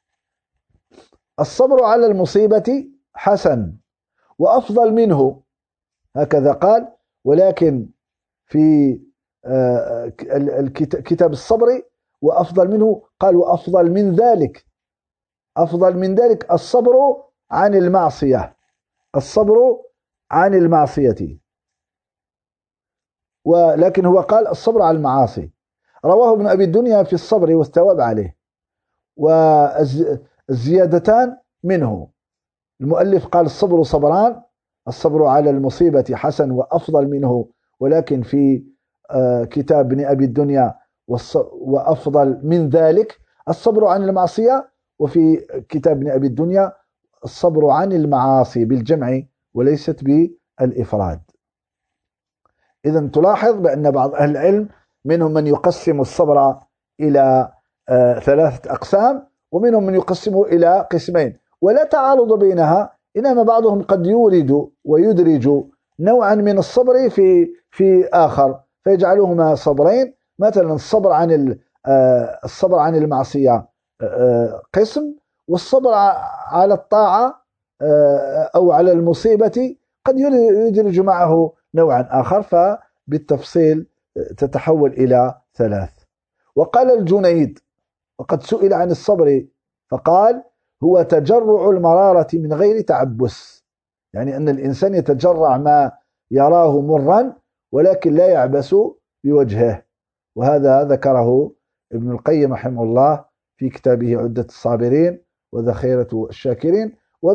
الصبر على المصيبة حسن وأفضل منه، هكذا قال. ولكن في كتاب الصبر وأفضل منه قال: وأفضل من ذلك، أفضل من ذلك الصبر عن المعصية، الصبر عن المعصية. ولكن هو قال الصبر على المعاصي. رواه ابن أبي الدنيا في الصبر والثواب عليه، والزيادتان منه. المؤلف قال: الصبر صبران، الصبر على المصيبة حسن وأفضل منه، ولكن في كتاب ابن أبي الدنيا وأفضل من ذلك الصبر عن المعصية، وفي كتاب ابن أبي الدنيا الصبر عن المعاصي بالجمع وليست بالإفراد. إذن تلاحظ بأن بعض أهل العلم منهم من يقسم الصبر إلى ثلاثة أقسام، ومنهم من يقسمه إلى قسمين، ولا تعارض بينها، إنما بعضهم قد يورد ويدرج نوعا من الصبر في في آخر فيجعلهما صبرين. مثلا الصبر عن الصبر عن المعصية قسم، والصبر على الطاعة أو على المصيبة قد يدرج معه نوعا آخر، فبالتفصيل تتحول إلى ثلاث. وقال الجنيد وقد سئل عن الصبر فقال: هو تجرع المرارة من غير تعبس، يعني أن الإنسان يتجرع ما يراه مرا ولكن لا يعبس بوجهه. وهذا ذكره ابن القيم رحمه الله في كتابه عدة الصابرين وذخيرة الشاكرين.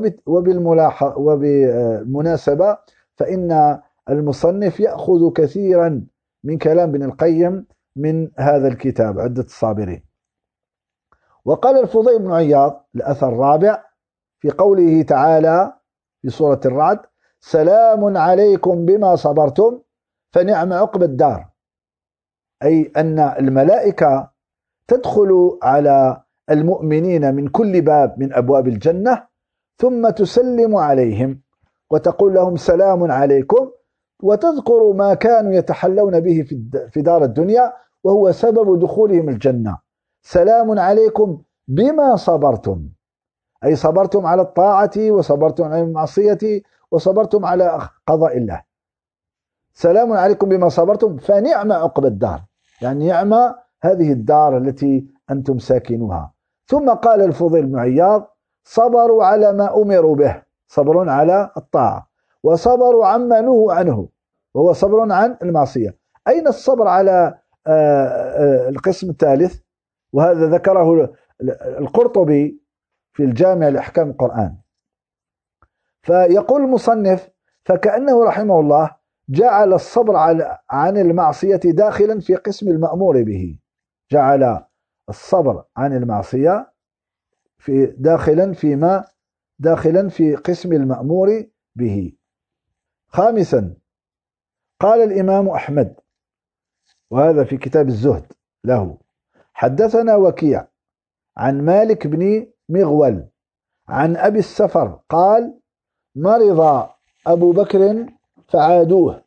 وبالمناسبة فإن المصنف يأخذ كثيرا من كلام ابن القيم من هذا الكتاب عدة الصابرين. وقال الفضيل بن عياض الأثر الرابع في قوله تعالى في سورة الرعد: سلام عليكم بما صبرتم فنعم عقبى الدار، أي أن الملائكة تدخل على المؤمنين من كل باب من أبواب الجنة ثم تسلم عليهم وتقول لهم سلام عليكم، وتذكر ما كانوا يتحلون به في دار الدنيا وهو سبب دخولهم الجنة. سلام عليكم بما صبرتم، أي صبرتم على الطاعة وصبرتم على المعصية وصبرتم على قضاء الله. سلام عليكم بما صبرتم فنعم عقبى الدار، يعني نعم هذه الدار التي أنتم ساكنوها. ثم قال الفضيل بن عياض: صبروا على ما أمروا به، صبر على الطاعة، وصبروا عما نهوا عنه وهو صبر عن المعصية. أين الصبر على القسم الثالث؟ وهذا ذكره القرطبي في الجامع لأحكام القرآن. فيقول المصنف: فكأنه رحمه الله جعل الصبر عن المعصية داخلا في قسم المأمور به، جعل الصبر عن المعصية في داخلا فيما داخلا في قسم المأمور به. خامسا قال الإمام أحمد، وهذا في كتاب الزهد له: حدثنا وكيع عن مالك بن مغول عن أبي السفر قال: مرض أبو بكر فعادوه.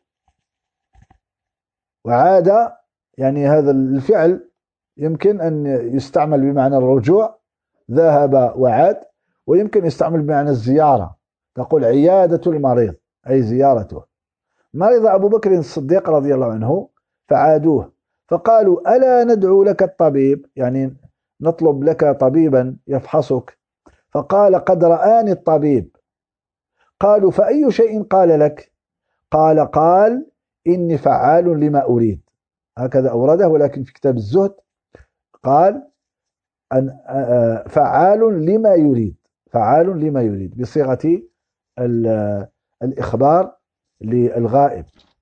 وعاد يعني هذا الفعل يمكن أن يستعمل بمعنى الرجوع، ذهب وعاد، ويمكن يستعمل بمعنى الزيارة، تقول عيادة المريض أي زيارته. مرض أبو بكر الصديق رضي الله عنه فعادوه فقالوا: ألا ندعو لك الطبيب، يعني نطلب لك طبيبا يفحصك. فقال: قد رآني الطبيب. قالوا: فأي شيء قال لك؟ قال: قال: إني فعال لما أريد. هكذا أورده، ولكن في كتاب الزهد قال: أن فعال لما يريد، فعال لما يريد بصيغة الإخبار للغائب.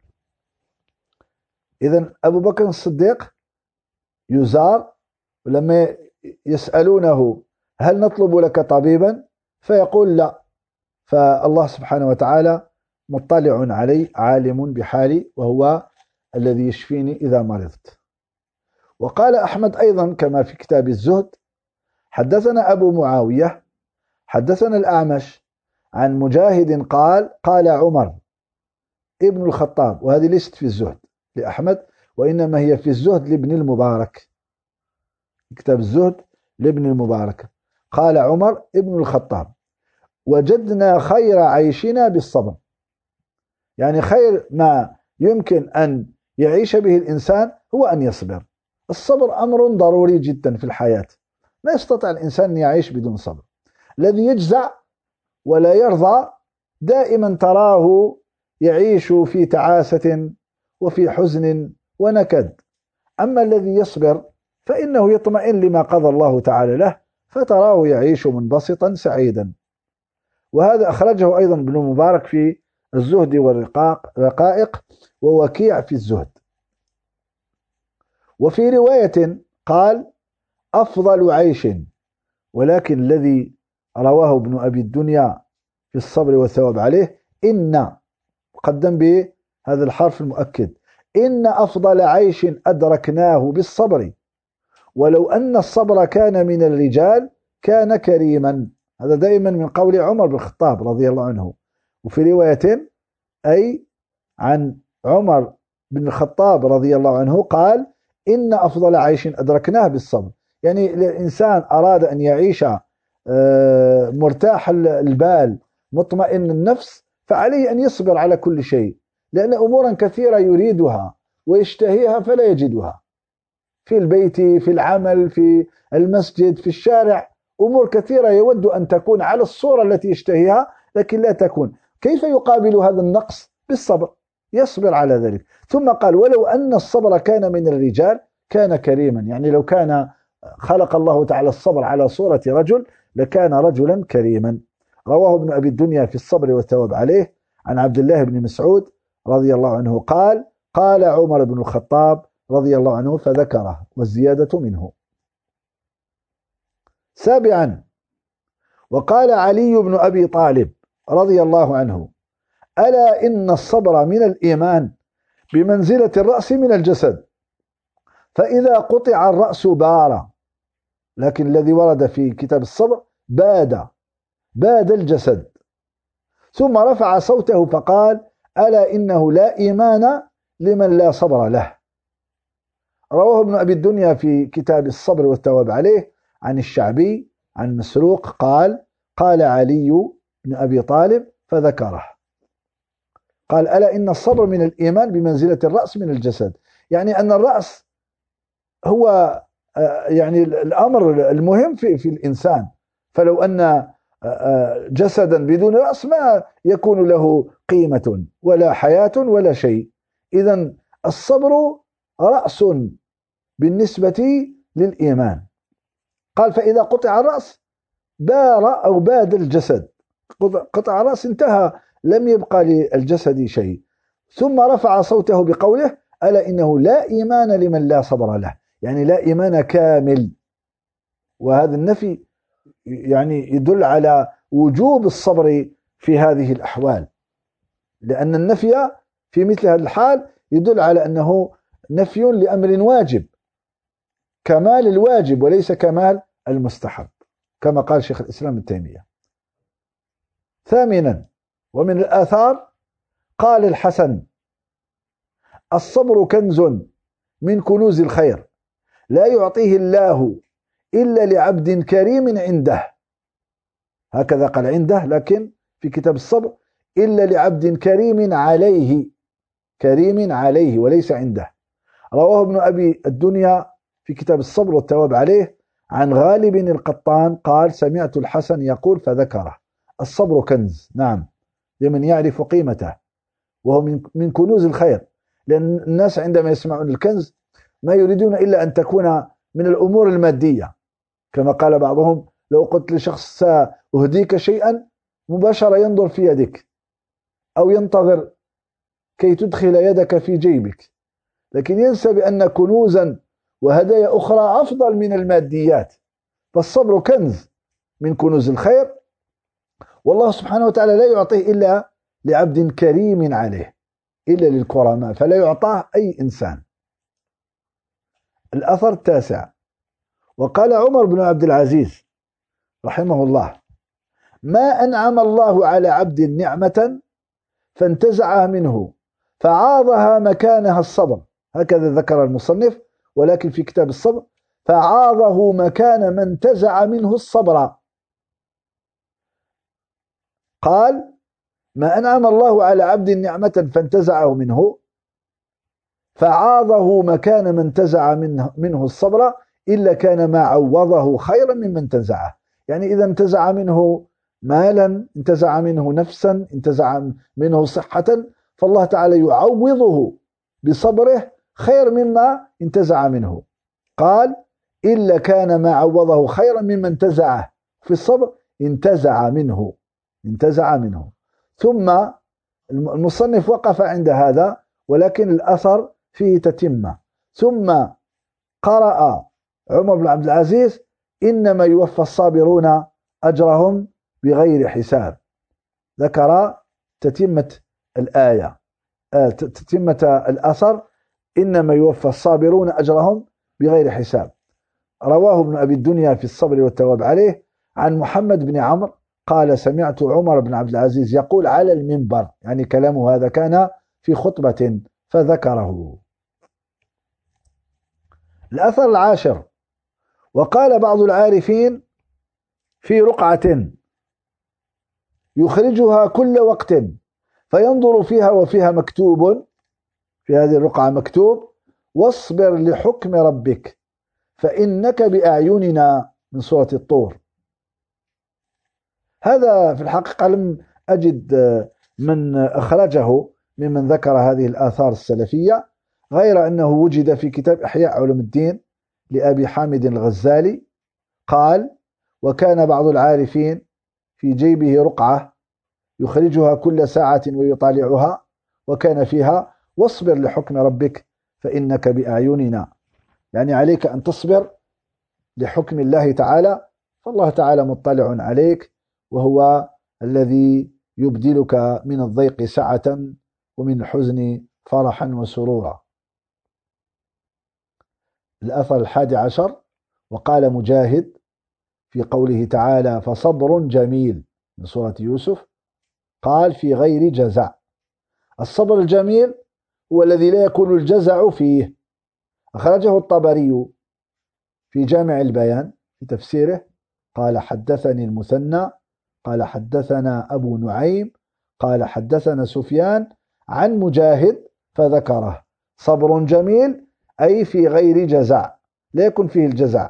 إذن أبو بكر الصديق يزار، لما يسألونه هل نطلب لك طبيبا فيقول لا، فالله سبحانه وتعالى مطلع علي عالم بحالي وهو الذي يشفيني إذا مرضت. وقال أحمد أيضا كما في كتاب الزهد: حدثنا أبو معاوية حدثنا الأعمش عن مجاهد قال قال عمر ابن الخطاب، وهذه ليست في الزهد لأحمد وإنما هي في الزهد لابن المبارك، كتاب الزهد لابن المبارك، قال عمر ابن الخطاب: وجدنا خير عيشنا بالصبر. يعني خير ما يمكن أن يعيش به الإنسان هو أن يصبر. الصبر أمر ضروري جدا في الحياة، لا يستطيع الإنسان أن يعيش بدون صبر. الذي يجزع ولا يرضى دائما تراه يعيش في تعاسة وفي حزن ونكد. أما الذي يصبر فإنه يطمئن لما قضى الله تعالى له، فتراه يعيش منبسطا سعيدا. وهذا أخرجه أيضا ابن المبارك في الزهد والرقائق، ووكيع في الزهد. وفي رواية قال أفضل عيش، ولكن الذي رواه ابن أبي الدنيا في الصبر والثواب عليه إن، قدم به هذا الحرف المؤكد، إن أفضل عيش أدركناه بالصبر، ولو أن الصبر كان من الرجال كان كريما. هذا دائما من قول عمر بن الخطاب رضي الله عنه. وفي رواية أي عن عمر بن الخطاب رضي الله عنه قال إن أفضل عيش أدركناه بالصبر. يعني الإنسان أراد أن يعيش مرتاح البال مطمئن النفس فعليه أن يصبر على كل شيء، لأن أمورا كثيرة يريدها ويشتهيها فلا يجدها، في البيت، في العمل، في المسجد، في الشارع، أمور كثيرة يود أن تكون على الصورة التي يشتهيها لكن لا تكون. كيف يقابل هذا النقص؟ بالصبر، يصبر على ذلك. ثم قال ولو أن الصبر كان من الرجال كان كريما، يعني لو كان خلق الله تعالى الصبر على صورة رجل لكان رجلا كريما. رواه ابن أبي الدنيا في الصبر والثواب عليه عن عبد الله بن مسعود رضي الله عنه قال قال عمر بن الخطاب رضي الله عنه فذكره، والزيادة منه. سابعا وقال علي بن أبي طالب رضي الله عنه: ألا إن الصبر من الإيمان بمنزلة الرأس من الجسد، فإذا قطع الرأس بار. لكن الذي ورد في كتاب الصبر باد، باد الجسد. ثم رفع صوته فقال: ألا إنه لا إيمان لمن لا صبر له. رواه ابن أبي الدنيا في كتاب الصبر والثواب عليه عن الشعبي عن مسروق قال قال علي بن أبي طالب فذكره. قال: ألا إن الصبر من الإيمان بمنزلة الرأس من الجسد، يعني أن الرأس هو يعني الأمر المهم في, في الإنسان، فلو أن جسدا بدون رأس ما يكون له قيمة ولا حياة ولا شيء. إذن الصبر رأس بالنسبة للإيمان. قال: فإذا قطع الرأس بار أو باد الجسد، قطع الرأس انتهى، لم يبقى للجسد شيء. ثم رفع صوته بقوله: ألا إنه لا إيمان لمن لا صبر له، يعني لا إيمان كامل. وهذا النفي يعني يدل على وجوب الصبر في هذه الأحوال، لأن النفي في مثل هذا الحال يدل على أنه نفي لأمر واجب، كمال الواجب وليس كمال المستحب، كما قال شيخ الإسلام ابن تيمية. ثامنا ومن الآثار قال الحسن: الصبر كنز من كنوز الخير لا يعطيه الله إلا لعبد كريم عنده. هكذا قال عنده، لكن في كتاب الصبر إلا لعبد كريم عليه، كريم عليه وليس عنده. رواه ابن أبي الدنيا في كتاب الصبر والثواب عليه عن غالب القطان قال: سمعت الحسن يقول فذكره. الصبر كنز، نعم، لمن يعرف قيمته، وهو من من كنوز الخير. لأن الناس عندما يسمعون الكنز ما يريدون إلا أن تكون من الأمور المادية، كما قال بعضهم: لو قلت لشخص سأهديك شيئا مباشرة ينظر في يدك أو ينتظر كي تدخل يدك في جيبك، لكن ينسى بأن كنوزا وهدايا أخرى أفضل من الماديات. فالصبر كنز من كنوز الخير، والله سبحانه وتعالى لا يعطيه إلا لعبد كريم عليه، إلا للكرماء، فلا يعطاه أي إنسان. الأثر التاسع: وقال عمر بن عبد العزيز رحمه الله: ما أنعم الله على عبد نعمة فانتزعها منه فعاضها مكانها الصبر. هكذا ذكر المصنف، ولكن في كتاب الصبر: فعاضه مكان من انتزع منه الصبر. قال: ما أنعم الله على عبد نعمة فانتزعه منه فعاضه مكان من انتزع منه, منه الصبر إلا كان ما عوضه خيرا ممن انتزعه. يعني إذا انتزع منه مالا، انتزع منه نفسا، انتزع منه صحة، فالله تعالى يعوضه بصبره خير مما انتزع منه. قال: إلا كان ما عوضه خيرا مما انتزعه في الصبر انتزع منه انتزع منه ثم المصنف وقف عند هذا، ولكن الأثر فيه تتمة. ثم قرأ عمر بن عبد العزيز: إنما يوفى الصابرون أجرهم بغير حساب. ذكر تتمة الآية، تتمة الأثر: إنما يوفى الصابرون أجرهم بغير حساب. رواه ابن أبي الدنيا في الصبر والتواب عليه عن محمد بن عمرو قال: سمعت عمر بن عبد العزيز يقول على المنبر، يعني كلامه هذا كان في خطبة فذكره. الأثر العاشر: وقال بعض العارفين في رقعة يخرجها كل وقت فينظر فيها وفيها مكتوب، في هذه الرقعة مكتوب: واصبر لحكم ربك فإنك بأعيننا، من سورة الطور. هذا في الحقيقة لم أجد من أخرجه ممن ذكر هذه الآثار السلفية، غير أنه وجد في كتاب إحياء علوم الدين لأبي حامد الغزالي. قال: وكان بعض العارفين في جيبه رقعة يخرجها كل ساعة ويطالعها، وكان فيها: واصبر لحكم ربك فإنك بأعيننا، يعني عليك أن تصبر لحكم الله تعالى، فالله تعالى مطلع عليك، وهو الذي يبدلك من الضيق سعة ومن الحزن فرحا وسرورا. الأثر الحادي عشر: وقال مجاهد في قوله تعالى: فصبر جميل، من سورة يوسف، قال: في غير جزع. الصبر الجميل هو الذي لا يكون الجزع فيه. أخرجه الطبري في جامع البيان في تفسيره، قال: حدثني المثنى قال حدثنا أبو نعيم قال حدثنا سفيان عن مجاهد فذكره: صبر جميل أي في غير جزع، لا يكن فيه الجزع.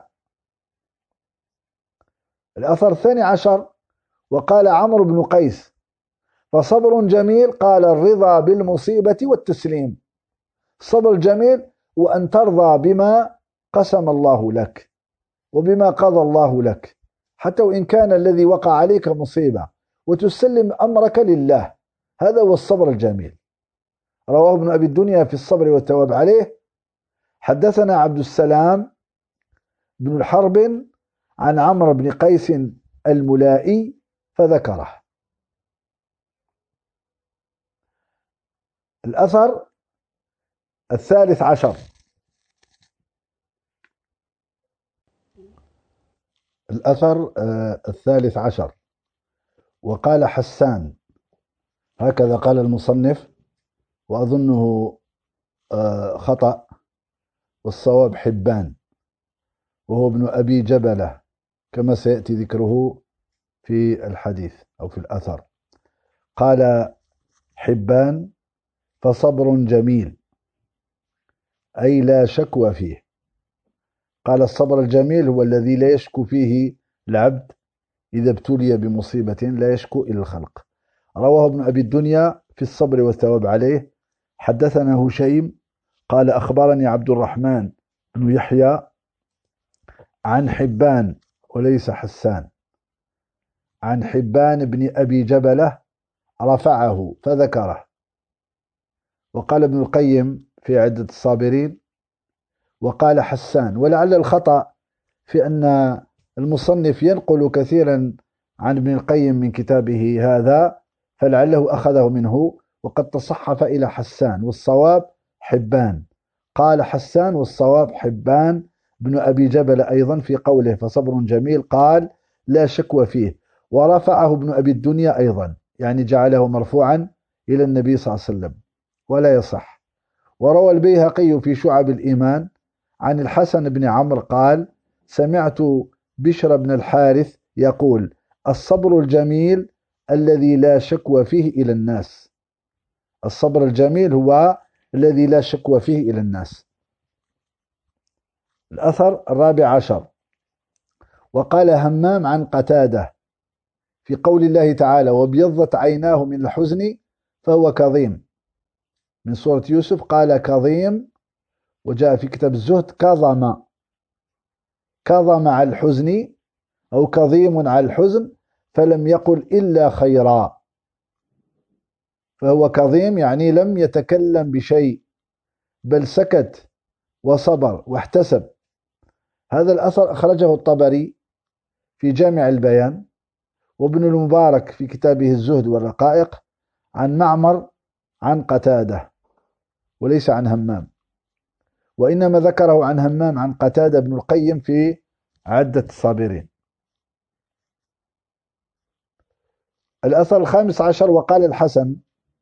الأثر الثاني عشر: وقال عمرو بن قيس: فصبر جميل، قال: الرضا بالمصيبة والتسليم. الصبر الجميل وأن ترضى بما قسم الله لك وبما قضى الله لك، حتى وإن كان الذي وقع عليك مصيبة، وتسلم أمرك لله. هذا هو الصبر الجميل. رواه ابن أبي الدنيا في الصبر والتواب عليه. حدثنا عبد السلام بن الحرب عن عمرو بن قيس الملائي فذكره. الأثر الثالث عشر: الأثر الثالث عشر: وقال حسان، هكذا قال المصنف وأظنه خطأ، والصواب حبان، وهو ابن أبي جبلة كما سيأتي ذكره في الحديث أو في الأثر. قال حبان: فصبر جميل أي لا شكوى فيه. قال: الصبر الجميل هو الذي لا يشكو فيه العبد إذا ابتلي بمصيبة، لا يشكو إلى الخلق. رواه ابن أبي الدنيا في الصبر والثواب عليه. حدثنا هشيم قال: أخبرني عبد الرحمن بن يحيى عن حبان وليس حسان. عن حبان بن أبي جبلة رفعه فذكره. وقال ابن القيم في عدة الصابرين وقال حسان، ولعل الخطأ في أن المصنف ينقل كثيرا عن ابن القيم من كتابه هذا، فلعله أخذه منه وقد تصحف إلى حسان، والصواب حبان. قال حسان والصواب حبان بن أبي جبل أيضا في قوله فصبر جميل قال لا شكوى فيه، ورفعه ابن أبي الدنيا أيضا، يعني جعله مرفوعا إلى النبي صلى الله عليه وسلم ولا يصح. وروى البيهقي في شعب الإيمان عن الحسن بن عمرو قال سمعت بشر بن الحارث يقول الصبر الجميل الذي لا شكوى فيه إلى الناس. الصبر الجميل هو الذي لا شكوى فيه إلى الناس. الأثر الرابع عشر. وقال همام عن قتادة في قول الله تعالى وابيضت عيناه من الحزن فهو كظيم، من سورة يوسف قال كظيم، وجاء في كتاب الزهد كظم، كظم على الحزن أو كظيم على الحزن فلم يقل إلا خيرا، فهو كظيم يعني لم يتكلم بشيء بل سكت وصبر واحتسب. هذا الأثر أخرجه الطبري في جامع البيان، وابن المبارك في كتابه الزهد والرقائق عن معمر عن قتادة وليس عن همام، وإنما ذكره عن همام عن قتادة ابن القيم في عدة الصابرين. الأثر الخامس عشر. وقال الحسن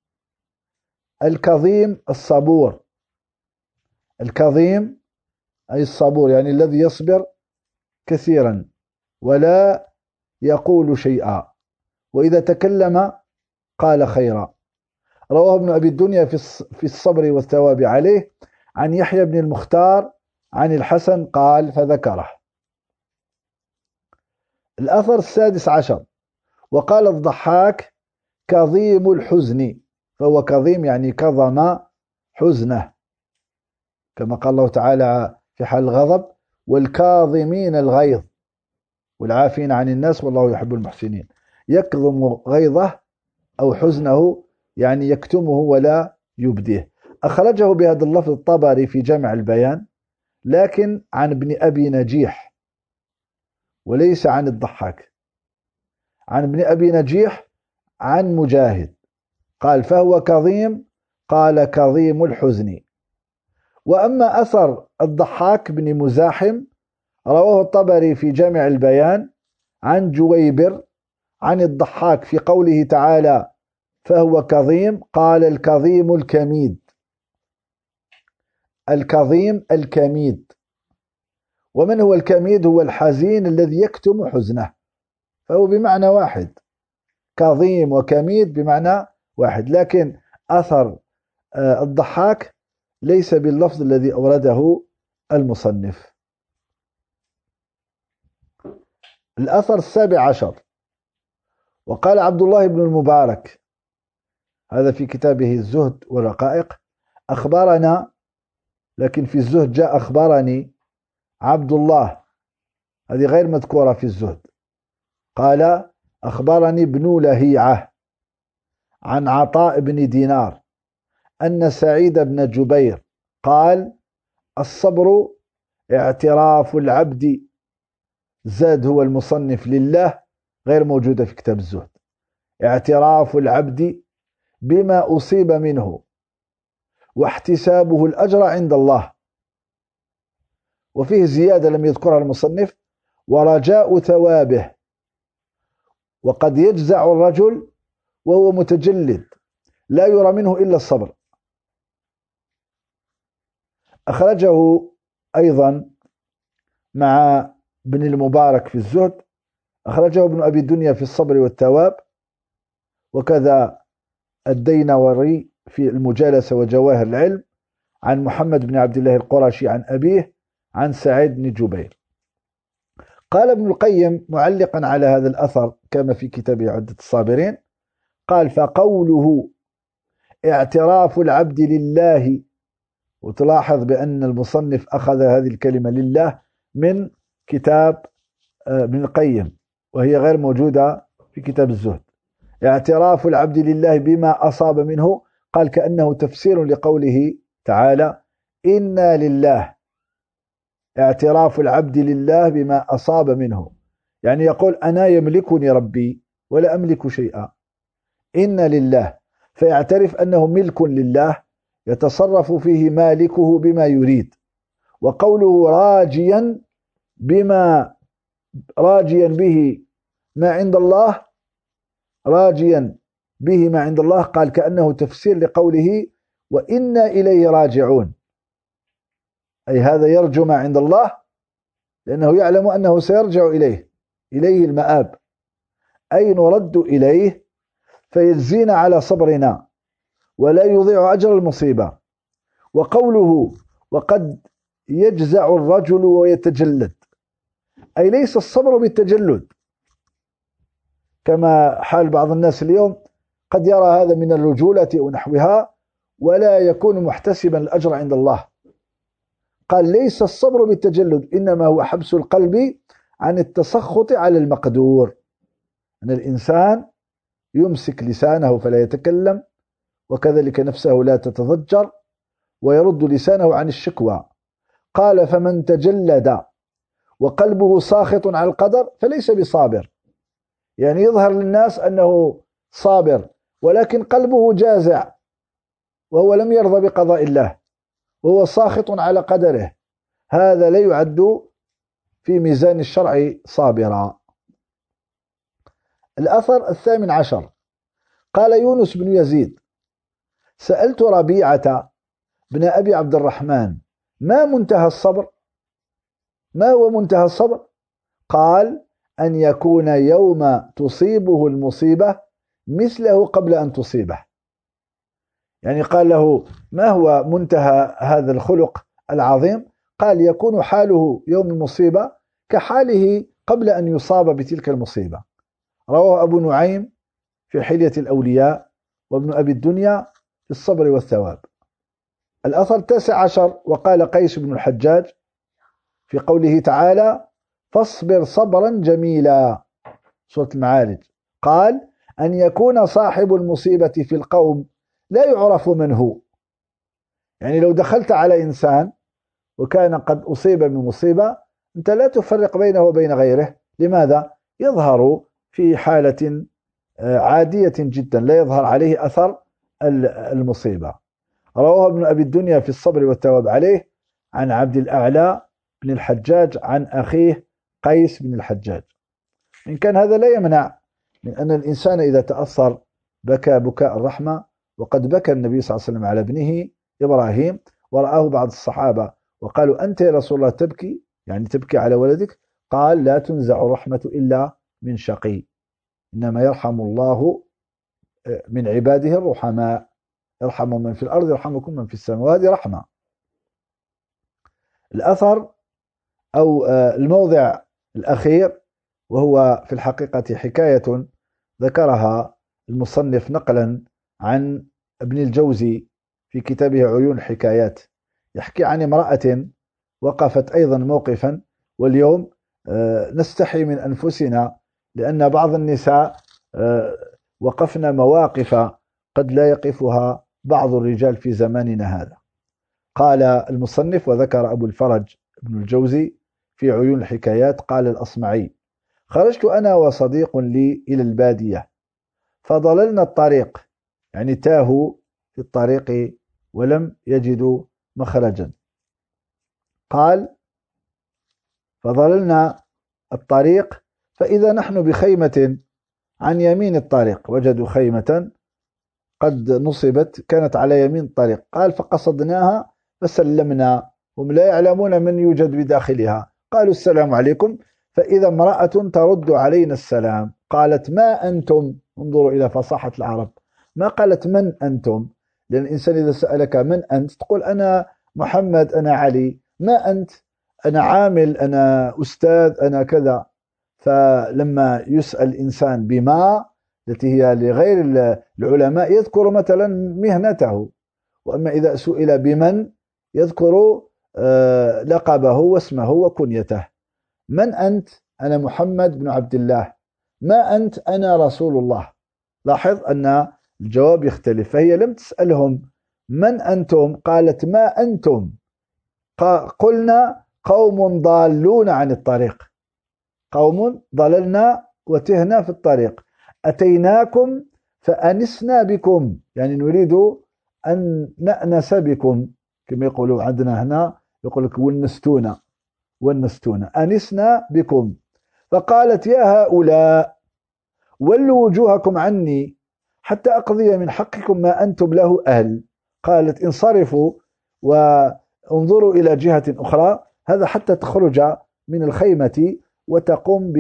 الكظيم الصبور. الكظيم أي الصبور، يعني الذي يصبر كثيرا ولا يقول شيئا، وإذا تكلم قال خيرا. رواه ابن أبي الدنيا في الصبر والثواب عليه عن يحيى بن المختار عن الحسن قال فذكره. الأثر السادس عشر. وقال الضحاك كظيم الحزن، فهو كظيم يعني كظم حزنه، كما قال الله تعالى في حال الغضب والكاظمين الغيظ والعافين عن الناس والله يحب المحسنين. يكظم غيظه أو حزنه يعني يكتمه ولا يبديه. أخرجه بهذا اللفظ الطبري في جامع البيان، لكن عن ابن أبي نجيح وليس عن الضحاك. عن ابن أبي نجيح عن مجاهد قال فهو كظيم، قال كظيم الحزن. وأما أثر الضحاك بن مزاحم رواه الطبري في جامع البيان عن جويبر عن الضحاك في قوله تعالى فهو كظيم قال الكظيم الكميد. الكظيم الكميد. ومن هو الكميد؟ هو الحزين الذي يكتم حزنه، فهو بمعنى واحد، كظيم وكميد بمعنى واحد، لكن أثر الضحاك ليس باللفظ الذي أورده المصنف. الأثر السابع عشر. وقال عبد الله بن المبارك هذا في كتابه الزهد والرقائق أخبرنا، لكن في الزهد جاء أخبرني عبد الله، هذه غير مذكورة في الزهد. قال أخبرني ابن لهيعة عن عطاء بن دينار أن سعيد بن جبير قال الصبر اعتراف العبد، زاد هو المصنف لله غير موجودة في كتاب الزهد، اعتراف العبد بما أصيب منه واحتسابه الأجر عند الله. وفيه زيادة لم يذكرها المصنف ورجاء ثوابه، وقد يجزع الرجل وهو متجلد لا يرى منه إلا الصبر. أخرجه أيضا مع ابن المبارك في الزهد، أخرجه ابن أبي الدنيا في الصبر والثواب، وكذا الدينوري في المجالسة وجواهر العلم عن محمد بن عبد الله القرشي عن أبيه عن سعيد بن جبير. قال ابن القيم معلقا على هذا الأثر كما في كتابه عدة الصابرين قال فقوله اعتراف العبد لله، وتلاحظ بأن المصنف أخذ هذه الكلمة لله من كتاب ابن القيم وهي غير موجودة في كتاب الزهد. اعتراف العبد لله بما أصاب منه، قال كأنه تفسير لقوله تعالى إنا لله. اعتراف العبد لله بما أصاب منه، يعني يقول أنا يملكني ربي ولا أملك شيئا، إنا لله، فيعترف أنه ملك لله يتصرف فيه مالكه بما يريد. وقوله راجيا بما راجيا به ما عند الله، راجيا به ما عند الله، قال كأنه تفسير لقوله وإنا إليه راجعون، أي هذا يرجو ما عند الله لأنه يعلم أنه سيرجع إليه، إليه المآب، أي نرد إليه فيجزينا على صبرنا ولا يضيع أجر المصيبة. وقوله وقد يجزع الرجل ويتجلد، أي ليس الصبر بالتجلد كما حال بعض الناس اليوم، قد يرى هذا من الرجولة ونحوها ولا يكون محتسبا الأجر عند الله. قال ليس الصبر بالتجلد، إنما هو حبس القلب عن التسخط على المقدور، أن الإنسان يمسك لسانه فلا يتكلم، وكذلك نفسه لا تتضجر، ويرد لسانه عن الشكوى. قال فمن تجلد وقلبه ساخط على القدر فليس بصابر، يعني يظهر للناس أنه صابر ولكن قلبه جازع وهو لم يرضى بقضاء الله وهو ساخط على قدره، هذا لا يعد في ميزان الشرع صابرا. الأثر الثامن عشر قال يونس بن يزيد سألت ربيعة بن أبي عبد الرحمن ما منتهى الصبر؟ ما هو منتهى الصبر؟ قال أن يكون يوم تصيبه المصيبة مثله قبل أن تصيبه. يعني قال له ما هو منتهى هذا الخلق العظيم؟ قال يكون حاله يوم المصيبة كحاله قبل أن يصاب بتلك المصيبة. رواه أبو نعيم في حلية الأولياء وابن أبي الدنيا في الصبر والثواب. الأثر التاسع عشر وقال قيس بن الحجاج في قوله تعالى فاصبر صبرا جميلا، سورة المعارج، قال أن يكون صاحب المصيبة في القوم لا يعرف من هو. يعني لو دخلت على إنسان وكان قد أصيب بمصيبة أنت لا تفرق بينه وبين غيره، لماذا؟ يظهر في حالة عادية جدا لا يظهر عليه أثر المصيبة. رواه ابن أبي الدنيا في الصبر والتواب عليه عن عبد الأعلى بن الحجاج عن أخيه قيس بن الحجاج. إن كان هذا لا يمنع من أن الإنسان إذا تأثر بكى بكاء الرحمة، وقد بكى النبي صلى الله عليه وسلم على ابنه إبراهيم ورآه بعض الصحابة وقالوا أنت يا رسول الله تبكي، يعني تبكي على ولدك؟ قال لا تنزع الرحمة إلا من شقي، إنما يرحم الله من عباده الرحماء، يرحم من في الأرض يرحمكم من في السماء، وهذه رحمة. الأثر أو الموضع الأخير وهو في الحقيقة حكاية ذكرها المصنف نقلا عن ابن الجوزي في كتابه عيون الحكايات، يحكي عن امرأة وقفت أيضا موقفا، واليوم نستحي من أنفسنا لأن بعض النساء وقفنا مواقف قد لا يقفها بعض الرجال في زماننا هذا. قال المصنف وذكر أبو الفرج ابن الجوزي في عيون الحكايات قال الأصمعي خرجت أنا وصديق لي إلى البادية فضللنا الطريق، يعني تاهوا في الطريق ولم يجدوا مخرجا. قال فضللنا الطريق فإذا نحن بخيمة عن يمين الطريق، وجدوا خيمة قد نصبت كانت على يمين الطريق. قال فقصدناها فسلمنا، هم لا يعلمون من يوجد بداخلها، قالوا السلام عليكم، فإذا امرأة ترد علينا السلام قالت ما أنتم، انظروا إلى فصاحة العرب، ما قالت من أنتم، لأن الإنسان إذا سألك من أنت تقول أنا محمد أنا علي، ما أنت أنا عامل أنا أستاذ أنا كذا. فلما يسأل الإنسان بما التي هي لغير العلماء يذكر مثلا مهنته، وأما إذا سئل بمن يذكر لقبه واسمه وكنيته. من أنت أنا محمد بن عبد الله. ما أنت؟ أنا رسول الله. لاحظ أن الجواب يختلف، فهي لم تسألهم من أنتم، قالت ما أنتم. قلنا قوم ضالون عن الطريق، قوم ضللنا وتهنا في الطريق، أتيناكم فأنسنا بكم، يعني نريد أن نأنس بكم، كما يقولوا عندنا هنا يقول لك ونستونا ونستونا أنسنا بكم. فقالت يا هؤلاء ولوا وجوهكم عني حتى أقضي من حقكم ما أنتم له أهل. قالت انصرفوا وانظروا إلى جهة أخرى، هذا حتى تخرج من الخيمة وتقوم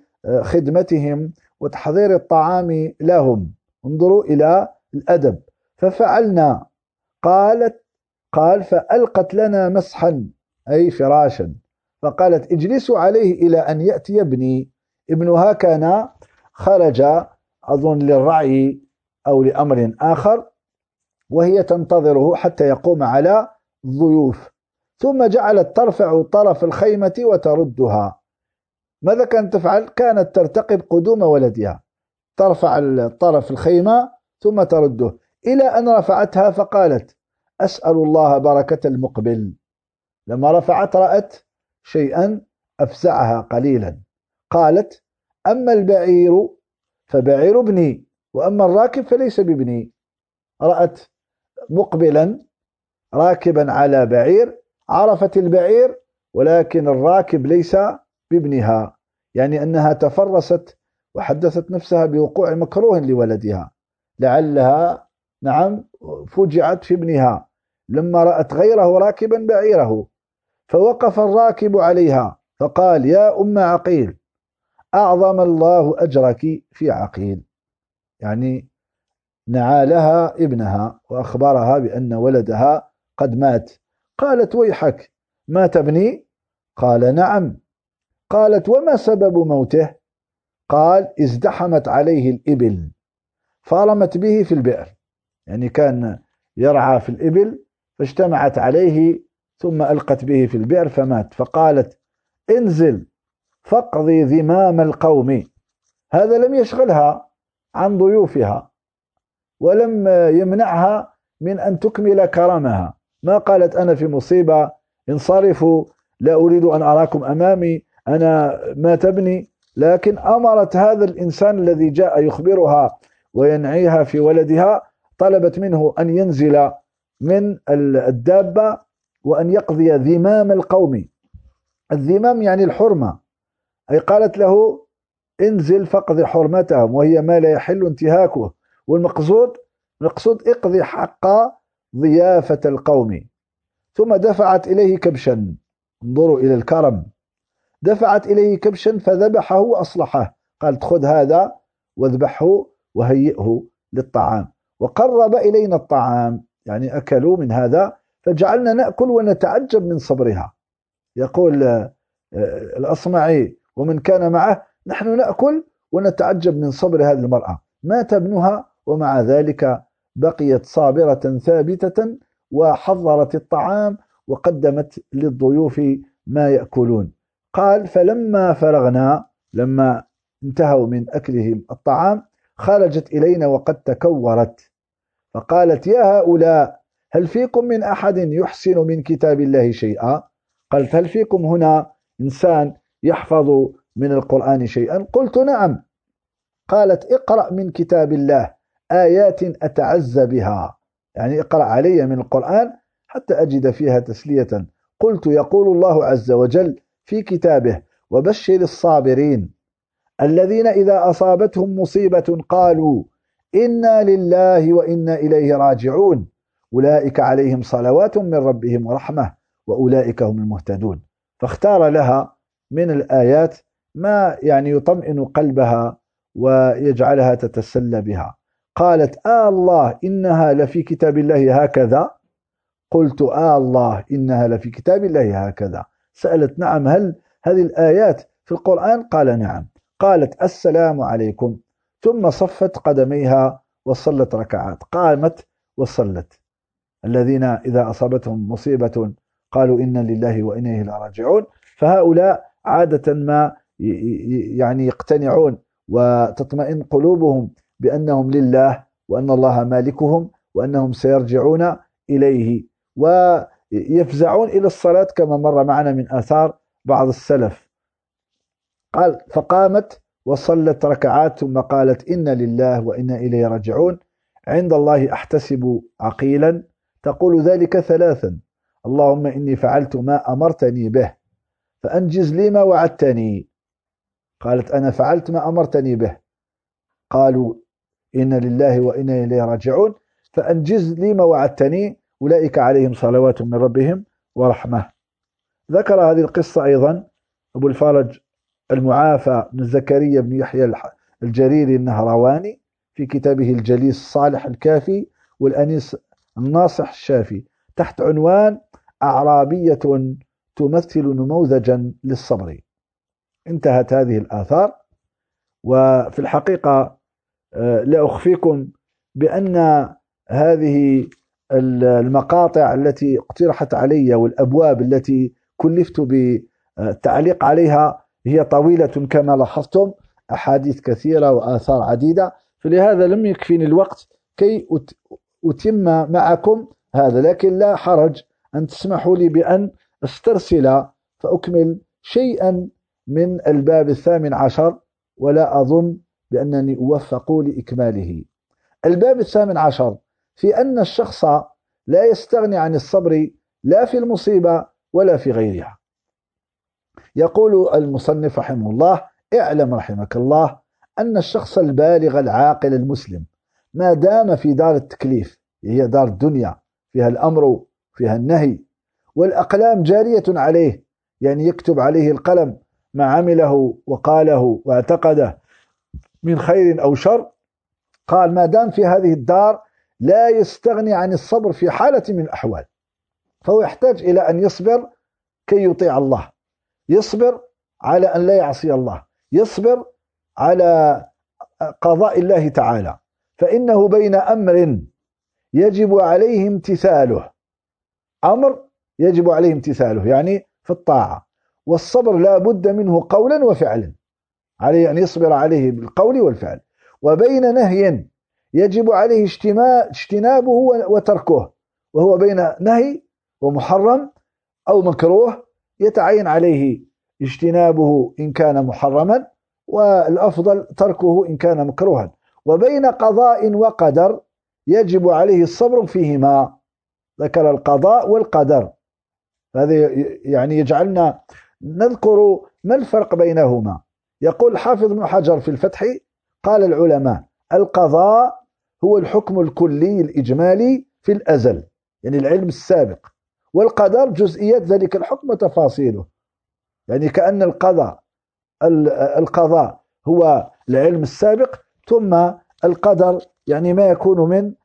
بخدمتهم وتحضير الطعام لهم، انظروا إلى الأدب. ففعلنا. قالت قال فألقت لنا مسحا أي فراشا، فقالت اجلسوا عليه إلى أن يأتي ابني. ابنها كان خرج أظن للرعي أو لأمر آخر، وهي تنتظره حتى يقوم على الضيوف. ثم جعلت ترفع طرف الخيمة وتردها. ماذا كانت تفعل؟ كانت ترتقب قدوم ولدها، ترفع طرف الخيمة ثم ترده إلى أن رفعتها، فقالت أسأل الله بركة المقبل. لما رفعت رأت شيئا أفزعها قليلا. قالت أما البعير فبعير ابني، وأما الراكب فليس بابني. رأت مقبلا راكبا على بعير، عرفت البعير ولكن الراكب ليس بابنها، يعني أنها تفرست وحدثت نفسها بوقوع مكروه لولدها، لعلها نعم فجعت في ابنها لما رأت غيره راكبا بعيره. فوقف الراكب عليها فقال يا أم عقيل أعظم الله أجرك في عقيل، يعني نعى لها ابنها وأخبرها بأن ولدها قد مات. قالت ويحك مات ابني؟ قال نعم. قالت وما سبب موته؟ قال ازدحمت عليه الإبل فرمت به في البئر، يعني كان يرعى في الإبل فاجتمعت عليه ثم ألقت به في البئر فمات. فقالت انزل فاقضي ذمام القوم. هذا لم يشغلها عن ضيوفها ولم يمنعها من أن تكمل كرمها. ما قالت أنا في مصيبة انصرفوا لا أريد أن أراكم أمامي أنا مات ابني، لكن أمرت هذا الإنسان الذي جاء يخبرها وينعيها في ولدها، طلبت منه أن ينزل من الدابة وأن يقضي ذمام القوم. الذمام يعني الحرمة، أي قالت له انزل فاقضي حرمتهم، وهي ما لا يحل انتهاكه. والمقصود مقصود اقضي حق ضيافة القوم. ثم دفعت إليه كبشا، انظروا إلى الكرم، دفعت إليه كبشا فذبحه وأصلحه. قالت خذ هذا واذبحه وهيئه للطعام. وقرب إلينا الطعام، يعني أكلوا من هذا فجعلنا نأكل ونتعجب من صبرها. يقول الأصمعي ومن كان معه نحن نأكل ونتعجب من صبر هذه المرأة، مات ابنها ومع ذلك بقيت صابرة ثابتة وحضرت الطعام وقدمت للضيوف ما يأكلون. قال فلما فرغنا، لما انتهوا من أكلهم الطعام، خرجت إلينا وقد تكورت فقالت يا هؤلاء هل فيكم من أحد يحسن من كتاب الله شيئا؟ قالت هل فيكم هنا إنسان يحفظ من القرآن شيئا؟ قلت نعم. قالت اقرأ من كتاب الله آيات أتعزى بها، يعني اقرأ علي من القرآن حتى أجد فيها تسلية. قلت يقول الله عز وجل في كتابه وبشر الصابرين الذين إذا أصابتهم مصيبة قالوا إنا لله وإنا إليه راجعون أولئك عليهم صلوات من ربهم ورحمة وأولئك هم المهتدون. فاختار لها من الآيات ما يعني يطمئن قلبها ويجعلها تتسلى بها. قالت آه الله إنها لفي كتاب الله هكذا؟ قلت آه الله إنها لفي كتاب الله هكذا. سألت نعم هل هذه الآيات في القرآن؟ قال نعم. قالت السلام عليكم، ثم صفت قدميها وصلت ركعات، قامت وصلت. الذين إذا أصابتهم مصيبة قالوا إنا لله وإنا إليه راجعون، فهؤلاء عادة ما يعني يقتنعون وتطمئن قلوبهم بأنهم لله، وأن الله مالكهم، وأنهم سيرجعون إليه، ويفزعون إلى الصلاة كما مر معنا من آثار بعض السلف. قال فقامت وصلت ركعات ثم قالت إن لله وإنا إليه راجعون، عند الله أحتسب عقيلا، تقول ذلك ثلاثا: اللهم إني فعلت ما أمرتني به فأنجز لي ما وعدتني. قالت أنا فعلت ما أمرتني به، قالوا إن لله وإنا إليه راجعون، فأنجز لي ما وعدتني، أولئك عليهم صلوات من ربهم ورحمة. ذكر هذه القصة أيضا أبو الفرج المعافى بن زكريا بن يحيى الجريري النهرواني في كتابه الجليس الصالح الكافي والأنيس الناصح الشافي تحت عنوان أعرابية تمثل نموذجا للصبر. انتهت هذه الآثار. وفي الحقيقة لا أخفيكم بأن هذه المقاطع التي اقترحت علي والأبواب التي كلفت بالتعليق عليها هي طويلة كما لاحظتم، أحاديث كثيرة وآثار عديدة، فلهذا لم يكفيني الوقت كي أتم معكم هذا، لكن لا حرج أن تسمحوا لي بأن استرسل فأكمل شيئا من الباب الثامن عشر، ولا أظن بأنني أوفق لإكماله. الباب الثامن عشر في أن الشخص لا يستغني عن الصبر لا في المصيبة ولا في غيرها. يقول المصنف رحمه الله: اعلم رحمك الله أن الشخص البالغ العاقل المسلم ما دام في دار التكليف، هي دار الدنيا فيها الأمر فيها النهي، والأقلام جارية عليه، يعني يكتب عليه القلم ما عمله وقاله واعتقده من خير أو شر. قال ما دام في هذه الدار لا يستغني عن الصبر في حالة من الأحوال، فهو يحتاج إلى أن يصبر كي يطيع الله، يصبر على أن لا يعصي الله، يصبر على قضاء الله تعالى، فإنه بين أمر يجب عليه امتثاله، أمر يجب عليه امتثاله يعني في الطاعة، والصبر لا بد منه قولا وفعلا، عليه أن يصبر عليه بالقول والفعل، وبين نهي يجب عليه اجتنابه وتركه، وهو بين نهي ومحرم أو مكروه يتعين عليه اجتنابه إن كان محرما، والأفضل تركه إن كان مكروها، وبين قضاء وقدر يجب عليه الصبر فيهما. ذكر القضاء والقدر، هذا يعني يجعلنا نذكر ما الفرق بينهما. يقول الحافظ ابن حجر في الفتح: قال العلماء القضاء هو الحكم الكلي الإجمالي في الأزل، يعني العلم السابق، والقدر جزئيات ذلك الحكم وتفاصيله، يعني كأن القضاء القضاء هو العلم السابق، ثم القدر يعني ما يكون من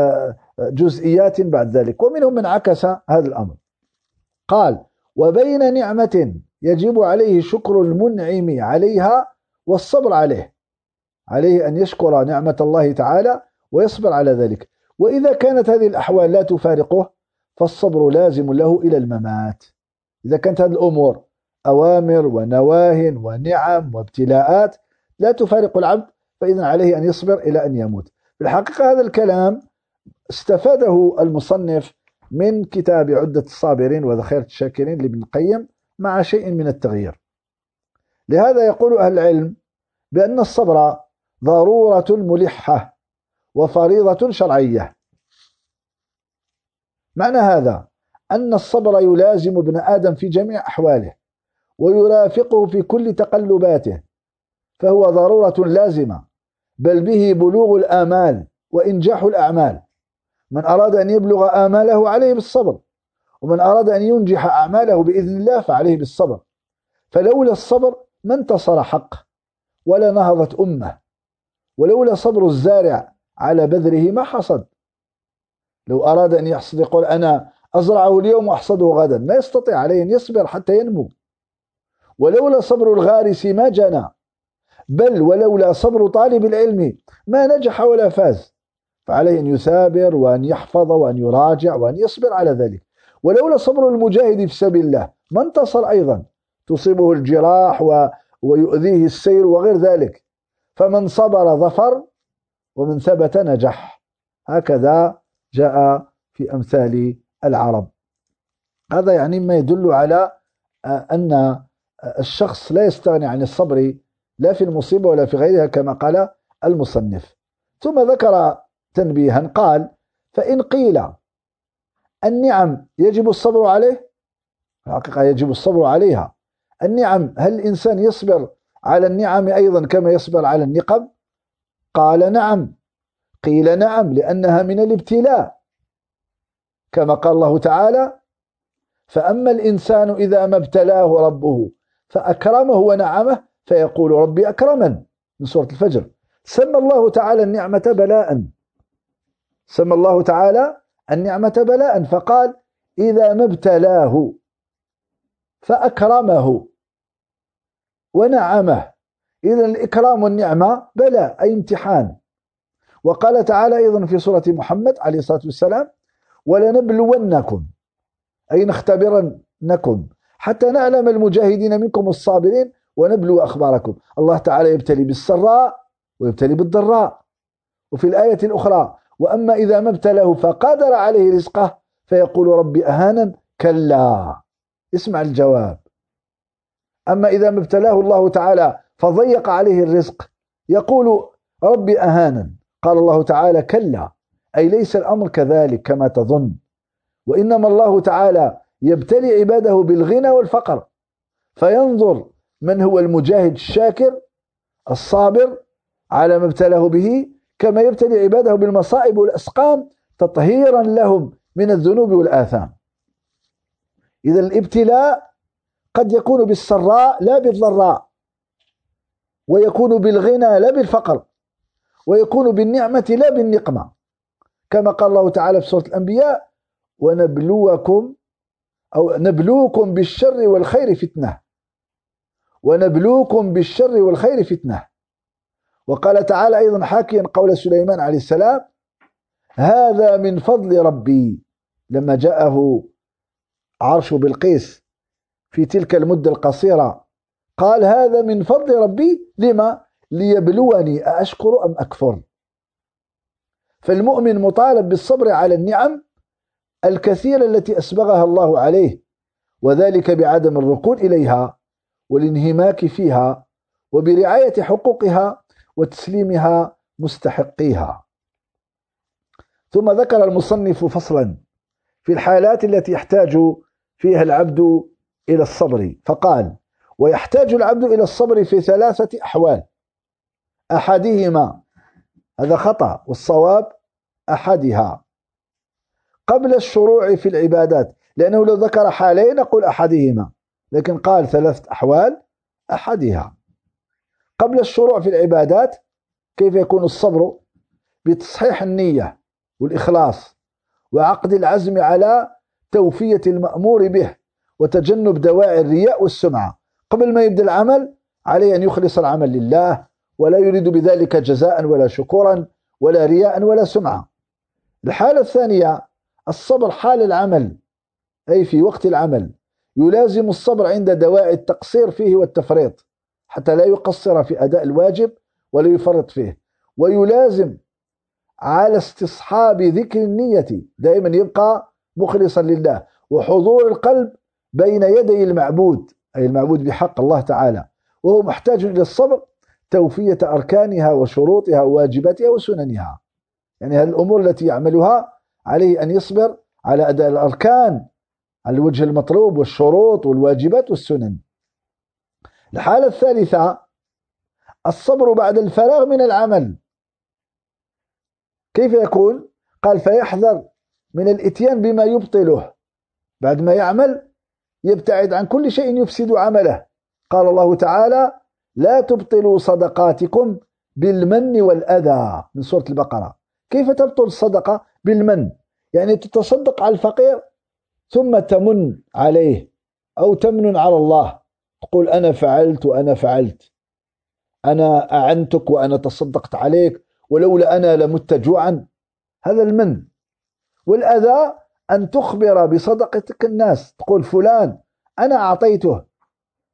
جزئيات بعد ذلك، ومنهم من عكس هذا الأمر. قال وبين نعمة يجب عليه شكر المنعم عليها والصبر عليه، عليه أن يشكر نعمة الله تعالى ويصبر على ذلك، وإذا كانت هذه الأحوال لا تفارقه فالصبر لازم له إلى الممات. إذا كانت هذه الأمور أوامر ونواه ونعم وابتلاءات لا تفارق العبد، فإذن عليه أن يصبر إلى أن يموت. في الحقيقة هذا الكلام استفاده المصنف من كتاب عدة الصابرين وذخيرة الشاكرين لابن القيم مع شيء من التغيير. لهذا يقول أهل العلم بأن الصبر ضرورة ملحة وفريضة شرعية. معنى هذا أن الصبر يلازم ابن آدم في جميع أحواله ويرافقه في كل تقلباته، فهو ضرورة لازمة، بل به بلوغ الآمال وإنجاح الأعمال. من أراد أن يبلغ آماله عليه بالصبر، ومن أراد أن ينجح أعماله بإذن الله فعليه بالصبر، فلولا الصبر ما انتصر حق ولا نهضت أمة، ولولا صبر الزارع على بذره ما حصد. لو أراد أن يحصد يقول أنا أزرعه اليوم وأحصده غدا، ما يستطيع، عليه أن يصبر حتى ينمو. ولولا صبر الغارس ما جنى، بل ولولا صبر طالب العلم ما نجح ولا فاز، فعليه أن يثابر وأن يحفظ وأن يراجع وأن يصبر على ذلك. ولولا صبر المجاهد في سبيل الله ما انتصر أيضا، تصيبه الجراح ويؤذيه السير وغير ذلك، فمن صبر ظفر ومن ثبت نجح. هكذا جاء في أمثال العرب. هذا يعني ما يدل على أن الشخص لا يستغني عن الصبر لا في المصيبة ولا في غيرها كما قال المصنف. ثم ذكر تنبيها قال: فإن قيل النعم يجب الصبر عليه، الحقيقة يجب الصبر عليها. النعم، هل الإنسان يصبر على النعم أيضا كما يصبر على النقم؟ قال: نعم. قيل: نعم، لأنها من الابتلاء، كما قال الله تعالى: فأما الإنسان إذا ما ابتلاه ربه فأكرمه ونعمه فيقول ربي أكرمن، من سورة الفجر. سمى الله تعالى النعمة بلاء، سمى الله تعالى النعمة بلاء، فقال: إذا ما ابتلاه فأكرمه ونعمه. إذن الإكرام والنعمة بلاء، أي امتحان. وقال تعالى أيضا في سورة محمد عليه الصلاة والسلام: ولنبلونكم، أي نختبرنكم حتى نعلم المجاهدين منكم الصابرين ونبلو أخباركم. الله تعالى يبتلي بالسراء ويبتلي بالضراء. وفي الآية الأخرى: وأما إذا ما ابتلاه فقدر عليه رزقه فيقول ربي أهانا، كلا. اسمع الجواب: أما إذا ما ابتلاه الله تعالى فضيق عليه الرزق يقول ربي أهانا. قال الله تعالى: كلا، أي ليس الأمر كذلك كما تظن، وإنما الله تعالى يبتلي عباده بالغنى والفقر، فينظر من هو المجاهد الشاكر الصابر على ما ابتلاه به، كما يبتلي عباده بالمصائب والأسقام تطهيرا لهم من الذنوب والآثام. إذا الابتلاء قد يكون بالسراء لا بالضراء، ويكون بالغنى لا بالفقر، ويكون بالنعمة لا بالنقمة، كما قال الله تعالى في سورة الأنبياء: ونبلوكم أو نبلوكم بالشر والخير فتنة، ونبلوكم بالشر والخير فتنة. وقال تعالى أيضا حاكيا قول سليمان عليه السلام: هذا من فضل ربي، لما جاءه عرش بلقيس في تلك المدة القصيرة قال: هذا من فضل ربي، لما؟ ليبلوني أأشكر أم أكفر. فالمؤمن مطالب بالصبر على النعم الكثيرة التي أسبغها الله عليه، وذلك بعدم الركون إليها والانهماك فيها، وبرعاية حقوقها وتسليمها مستحقيها. ثم ذكر المصنف فصلا في الحالات التي يحتاج فيها العبد إلى الصبر، فقال: ويحتاج العبد إلى الصبر في ثلاثة أحوال: أحدهما، هذا خطأ والصواب أحدها، قبل الشروع في العبادات، لأنه لو ذكر حالين نقول أحدهما، لكن قال ثلاثة أحوال أحدها. قبل الشروع في العبادات كيف يكون الصبر؟ بتصحيح النية والإخلاص، وعقد العزم على توفية المأمور به، وتجنب دواعي الرياء والسمعة. قبل ما يبدأ العمل عليه أن يخلص العمل لله، ولا يريد بذلك جزاء ولا شكورا ولا رياء ولا سمعة. الحالة الثانية الصبر حال العمل، أي في وقت العمل، يلازم الصبر عند دواعي التقصير فيه والتفريط، حتى لا يقصر في أداء الواجب ولا يفرط فيه. ويلازم على استصحاب ذكر النية، دائما يبقى مخلصا لله، وحضور القلب بين يدي المعبود، أي المعبود بحق الله تعالى، وهو محتاج إلى الصبر توفية أركانها وشروطها وواجباتها وسننها. يعني هذه الأمور التي يعملها عليه أن يصبر على أداء الأركان على الوجه المطلوب والشروط والواجبات والسنن. الحالة الثالثة الصبر بعد الفراغ من العمل. كيف يكون؟ قال: فيحذر من الاتيان بما يبطله، بعد ما يعمل يبتعد عن كل شيء يفسد عمله. قال الله تعالى: لا تبطلوا صدقاتكم بالمن والأذى، من سورة البقرة. كيف تبطل الصدقة؟ بالمن، يعني تتصدق على الفقير ثم تمن عليه، أو تمن على الله، تقول أنا فعلت وأنا فعلت، أنا أعنتك وأنا تصدقت عليك، ولولا أنا لمت جوعا. هذا المن. والأذى أن تخبر بصدقتك الناس، تقول فلان أنا أعطيته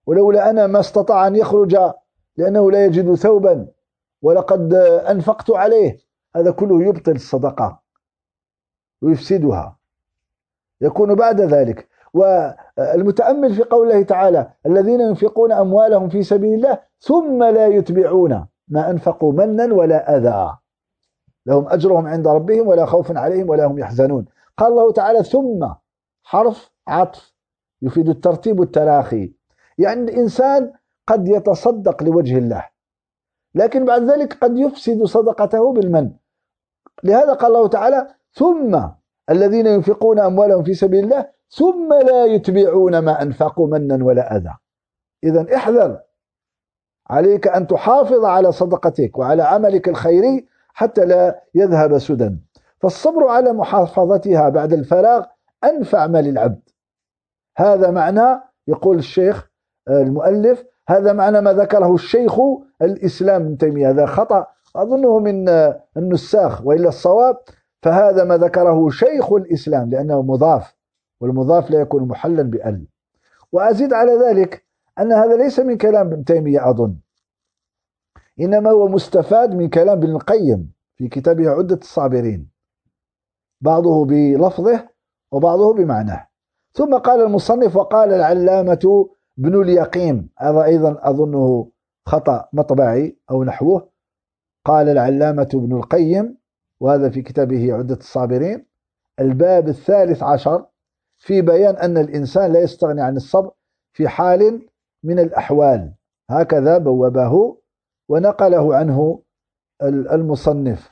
ولولا أنا ما استطاع أن يخرج لأنه لا يجد ثوبا ولقد أنفقت عليه. هذا كله يبطل الصدقة ويفسدها، يكون بعد ذلك. والمتأمل في قول الله تعالى الذين ينفقون أموالهم في سبيل الله ثم لا يتبعون ما أنفقوا منا ولا أذى لهم أجرهم عند ربهم ولا خوف عليهم ولا هم يحزنون. قال الله تعالى ثم حرف عطف يفيد الترتيب والتراخي، يعني الإنسان قد يتصدق لوجه الله لكن بعد ذلك قد يفسد صدقته بالمن. لهذا قال الله تعالى ثم الذين ينفقون أموالهم في سبيل الله ثم لا يتبعون ما أنفقوا منا ولا أذى. إذن احذر، عليك أن تحافظ على صدقتك وعلى عملك الخيري حتى لا يذهب سدى. فالصبر على محافظتها بعد الفراغ أنفع ما للعبد. هذا معنى، يقول الشيخ المؤلف، هذا معنى ما ذكره الشيخ الإسلام ابن تيمية. هذا خطأ أظنه من النساخ، وإلا الصواب فهذا ما ذكره شيخ الإسلام لأنه مضاف، والمضاف لا يكون محلا بأل. وأزيد على ذلك أن هذا ليس من كلام ابن تيمية أظن، إنما هو مستفاد من كلام ابن القيم في كتابه عدة الصابرين، بعضه بلفظه وبعضه بمعناه. ثم قال المصنف وقال العلامة ابن اليقيم، هذا أيضا أظنه خطأ مطبعي أو نحوه، قال العلامة ابن القيم، وهذا في كتابه عدة الصابرين الباب الثالث عشر في بيان أن الإنسان لا يستغني عن الصبر في حال من الأحوال، هكذا بوبه ونقله عنه المصنف.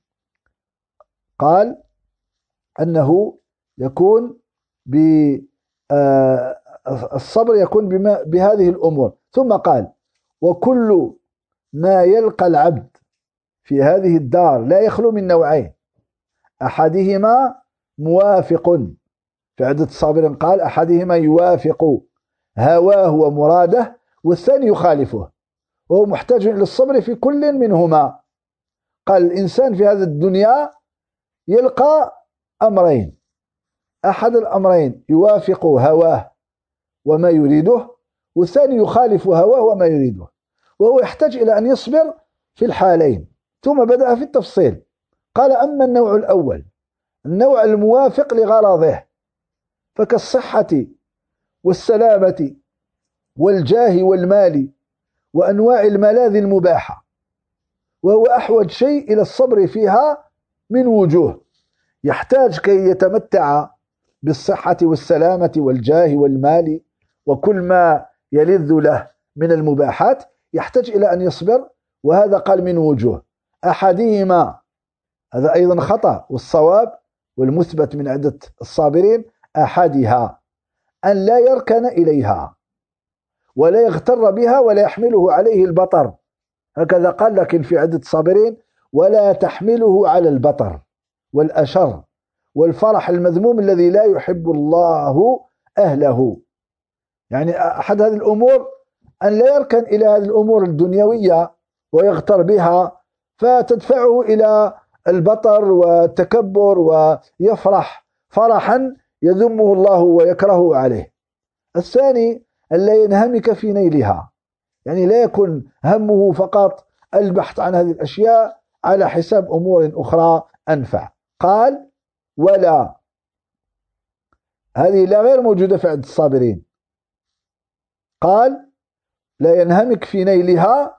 قال أنه يكون بالصبر يكون بهذه الأمور. ثم قال وكل ما يلقى العبد في هذه الدار لا يخلو من نوعين، أحدهما موافق، في عدة الصابرين قال أحدهما يوافق هواه ومراده، والثاني يخالفه، وهو محتاج إلى الصبر في كل منهما. قال الإنسان في هذه الدنيا يلقى أمرين، أحد الأمرين يوافق هواه وما يريده، والثاني يخالف هواه وما يريده، وهو يحتاج إلى أن يصبر في الحالين. ثم بدأ في التفصيل، قال أما النوع الأول النوع الموافق لغرضه فكالصحة والسلامة والجاه والمال وأنواع الملاذ المباحة، وهو أحوج شيء إلى الصبر فيها من وجوه. يحتاج كي يتمتع بالصحة والسلامة والجاه والمال وكل ما يلذ له من المباحات، يحتاج إلى أن يصبر، وهذا قال من وجوه. أحدهما، هذا أيضا خطأ، والصواب والمثبت من عدة الصابرين أحدها أن لا يركن إليها ولا يغتر بها ولا يحمله عليه البطر، هكذا قال، لكن في عدة الصابرين ولا تحمله على البطر والأشر والفرح المذموم الذي لا يحب الله أهله. يعني أحد هذه الأمور أن لا يركن إلى هذه الأمور الدنيوية ويغتر بها فتدفعه إلى البطر والتكبر ويفرح فرحا يذمه الله ويكرهه عليه. الثاني أن لا ينهمك في نيلها، يعني لا يكون همه فقط البحث عن هذه الأشياء على حساب أمور أخرى أنفع. قال ولا، هذه لا غير موجودة في عدة الصابرين، قال لا ينهمك في نيلها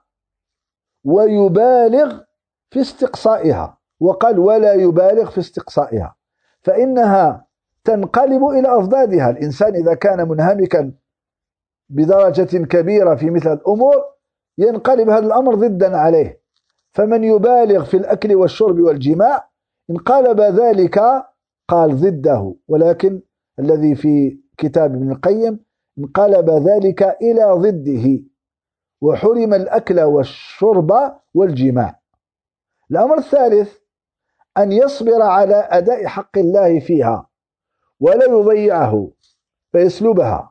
ويبالغ في استقصائها، وقال ولا يبالغ في استقصائها فإنها تنقلب إلى أضدادها. الإنسان إذا كان منهمكا بدرجة كبيرة في مثل الأمور ينقلب هذا الأمر ضدا عليه. فمن يبالغ في الأكل والشرب والجماع انقلب ذلك، قال ضده، ولكن الذي في كتاب ابن القيم انقلب ذلك إلى ضده وحرم الأكل والشرب والجماع. الأمر الثالث أن يصبر على أداء حق الله فيها ولا يضيعه فيسلبها،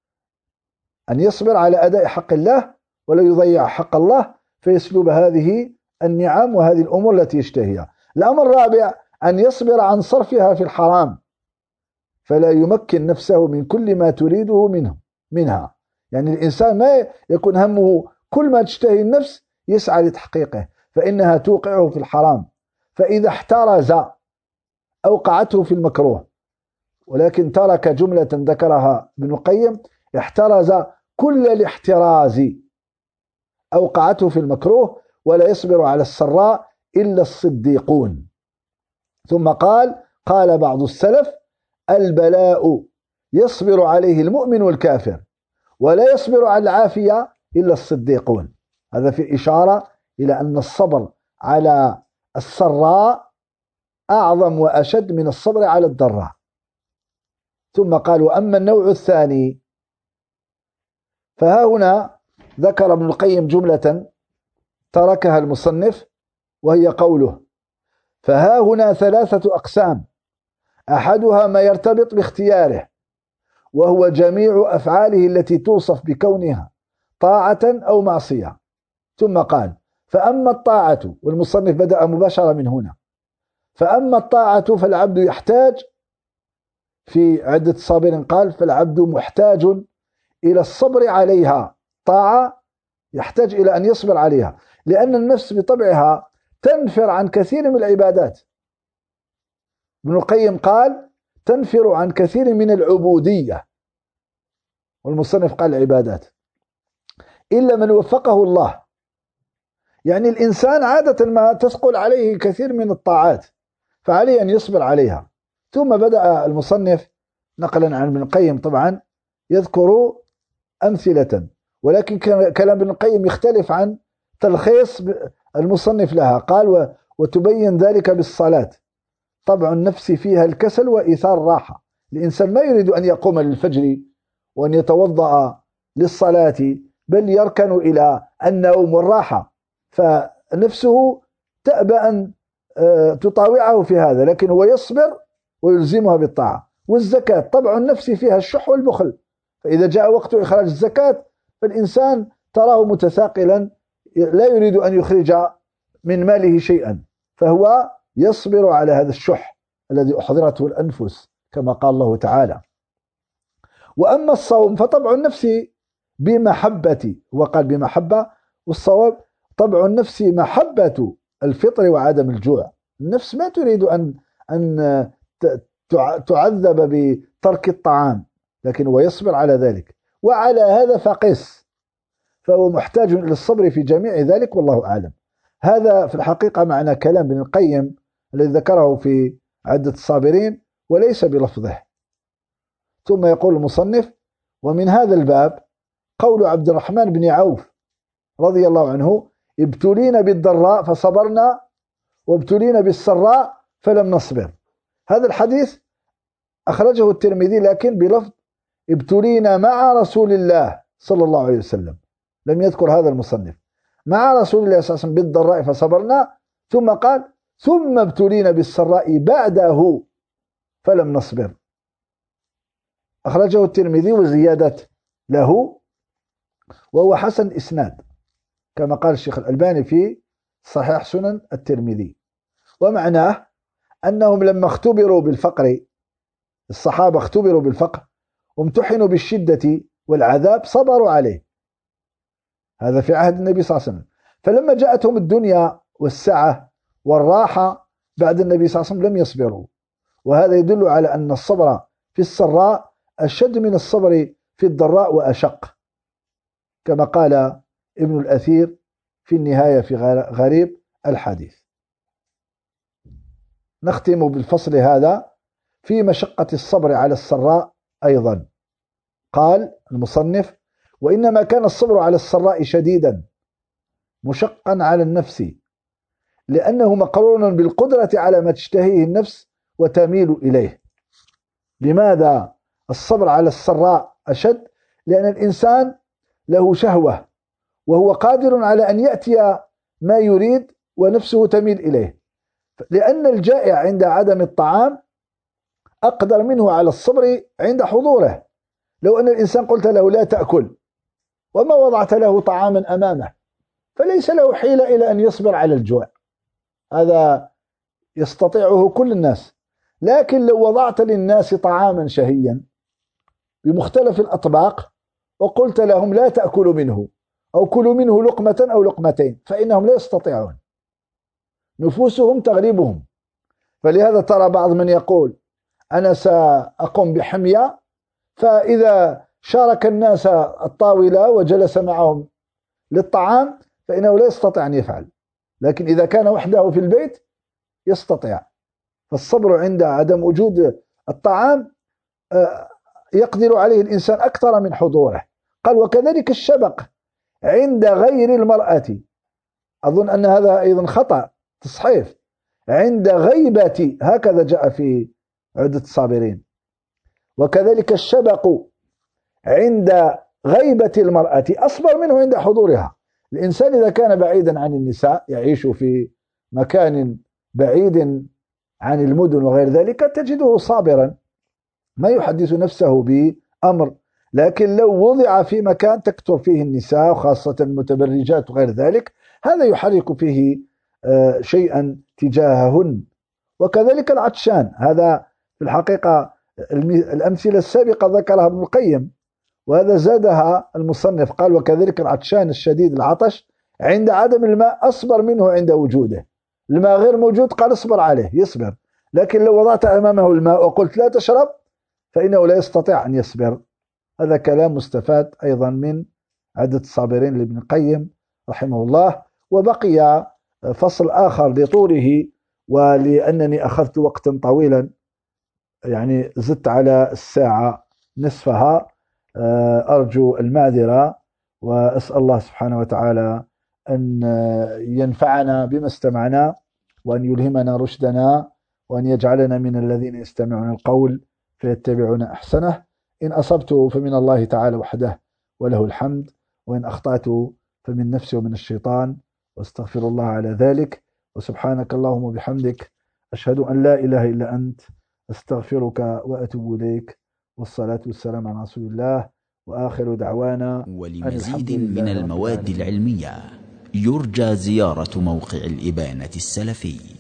أن يصبر على أداء حق الله ولا يضيع حق الله فيسلب هذه النعم وهذه الأمور التي يشتهيها. الأمر الرابع أن يصبر عن صرفها في الحرام فلا يمكن نفسه من كل ما تريده منه منها، يعني الإنسان ما يكون همه كل ما تشتهي النفس يسعى لتحقيقه، فإنها توقعه في الحرام، فإذا احترز أوقعته في المكروه. ولكن ترك جملة ذكرها ابن القيم: احترز كل الاحتراز، أوقعته في المكروه، ولا يصبر على السراء إلا الصديقون. ثم قال: قال بعض السلف: البلاء يصبر عليه المؤمن والكافر، ولا يصبر على العافية إلا الصديقون. هذا في إشارة إلى أن الصبر على السراء أعظم وأشد من الصبر على الضراء. ثم قال: وأما النوع الثاني، فها هنا ذكر ابن القيم جملة تركها المصنف، وهي قوله: فها هنا ثلاثة أقسام، أحدها ما يرتبط باختياره، وهو جميع أفعاله التي توصف بكونها طاعة أو معصية. ثم قال: فأما الطاعة، والمصنف بدأ مباشرة من هنا، فأما الطاعة فالعبد يحتاج، في عدة صابر قال: فالعبد محتاج إلى الصبر عليها. طاعة يحتاج إلى أن يصبر عليها، لأن النفس بطبعها تنفر عن كثير من العبادات. ابن القيم قال: تنفر عن كثير من العبودية، والمصنف قال العبادات، إلا من وفقه الله. يعني الإنسان عادة ما تثقل عليه كثير من الطاعات، فعليه أن يصبر عليها. ثم بدأ المصنف نقلا عن ابن القيم طبعا يذكر أمثلة، ولكن كلام ابن القيم يختلف عن تلخيص المصنف لها. قال: وتبين ذلك بالصلاة، طبع النفس فيها الكسل وإيثار الراحة. الإنسان ما يريد أن يقوم للفجر وأن يتوضأ للصلاة، بل يركن إلى النوم والراحة، فنفسه تأبى أن تطاوعه في هذا، لكن هو يصبر ويلزمها بالطاعة. والزكاة طبع النفس فيها الشح والبخل، فإذا جاء وقت إخراج الزكاة فالإنسان تراه متثاقلا لا يريد أن يخرج من ماله شيئا، فهو يصبر على هذا الشح الذي أحضرته الأنفس كما قال الله تعالى. وأما الصوم فطبع النفس بمحبة، وقال بمحبة، والصواب طبع النفس محبة الفطر وعدم الجوع. النفس ما تريد أن أن تعذب بترك الطعام، لكن هو يصبر على ذلك. وعلى هذا فقس، فهو محتاج إلى الصبر في جميع ذلك، والله أعلم. هذا في الحقيقة معنى كلام ابن القيم الذي ذكره في عدة الصابرين، وليس بلفظه. ثم يقول المصنف: ومن هذا الباب قول عبد الرحمن بن عوف رضي الله عنه: ابتلينا بالضراء فصبرنا، وابتلينا بالسراء فلم نصبر. هذا الحديث أخرجه الترمذي، لكن بلفظ ابتلينا مع رسول الله صلى الله عليه وسلم، لم يذكر هذا المصنف. مع رسول الله صلى الله عليه وسلم بالضراء فصبرنا، ثم قال: ثم ابتلينا بالسراء بعده فلم نصبر. أخرجه الترمذي وزيادة له، وهو حسن إسناد كما قال الشيخ الألباني في صحيح سنن الترمذي. ومعناه أنهم لما اختبروا بالفقر، الصحابة اختبروا بالفقر وامتحنوا بالشدة والعذاب، صبروا عليه. هذا في عهد النبي صلى الله عليه وسلم. فلما جاءتهم الدنيا والسعة والراحة بعد النبي صلى الله عليه وسلم لم يصبروا. وهذا يدل على أن الصبر في السراء أشد من الصبر في الضراء وأشق، كما قال ابن الأثير في النهاية في غريب الحديث. نختم بالفصل هذا في مشقة الصبر على السراء أيضا. قال المصنف: وإنما كان الصبر على السراء شديدا مشقا على النفس، لأنه مقرون بالقدرة على ما تشتهيه النفس وتميل إليه. لماذا الصبر على السراء أشد؟ لأن الإنسان له شهوة، وهو قادر على أن يأتي ما يريد ونفسه تميل إليه، لأن الجائع عند عدم الطعام أقدر منه على الصبر عند حضوره. لو أن الإنسان قلت له لا تأكل وما وضعت له طعاما أمامه، فليس له حيلة إلى أن يصبر على الجوع، هذا يستطيعه كل الناس. لكن لو وضعت للناس طعاما شهيا بمختلف الأطباق وقلت لهم لا تأكلوا منه أو كلوا منه لقمة أو لقمتين، فإنهم لا يستطيعون، نفوسهم تغلبهم. فلهذا ترى بعض من يقول أنا سأقوم بحمية، فإذا شارك الناس الطاولة وجلس معهم للطعام فإنه لا يستطيع أن يفعل، لكن إذا كان وحده في البيت يستطيع. فالصبر عند عدم وجود الطعام يقدر عليه الإنسان أكثر من حضوره. قال وكذلك الشبق عند غير المرأة، أظن أن هذا أيضا خطأ تصحيف، عند غيبة، هكذا جاء في عدة الصابرين. وكذلك الشبق عند غيبة المرأة أصبر منه عند حضورها. الإنسان إذا كان بعيدا عن النساء، يعيش في مكان بعيد عن المدن وغير ذلك، تجده صابرا ما يحدث نفسه بأمر. لكن لو وضع في مكان تكثر فيه النساء وخاصة المتبرجات وغير ذلك، هذا يحرك فيه شيئا تجاههن. وكذلك العطشان، هذا في الحقيقة الأمثلة السابقة ذكرها ابن القيم، وهذا زادها المصنف، قال وكذلك العطشان الشديد العطش عند عدم الماء أصبر منه عند وجوده. الماء غير موجود قال اصبر عليه، يصبر. لكن لو وضعت أمامه الماء وقلت لا تشرب فإنه لا يستطيع أن يصبر. هذا كلام مستفاد أيضا من عدة الصابرين لابن القيم رحمه الله. وبقي فصل آخر لطوله، ولأنني أخذت وقتا طويلا، يعني زدت على الساعة نصفها، أرجو المعذرة، وأسأل الله سبحانه وتعالى أن ينفعنا بما استمعنا، وأن يلهمنا رشدنا، وأن يجعلنا من الذين يستمعون القول فيتبعون أحسنه. إن أصبت فمن الله تعالى وحده وله الحمد، وإن أخطأت فمن نفسي ومن الشيطان، واستغفر الله على ذلك. وسبحانك اللهم وبحمدك، أشهد أن لا إله إلا أنت، أستغفرك وأتوب إليك، والصلاة والسلام على رسول الله، وآخر دعوانا. ولمزيد من المواد العلمية يرجى زيارة موقع الإبانة السلفي.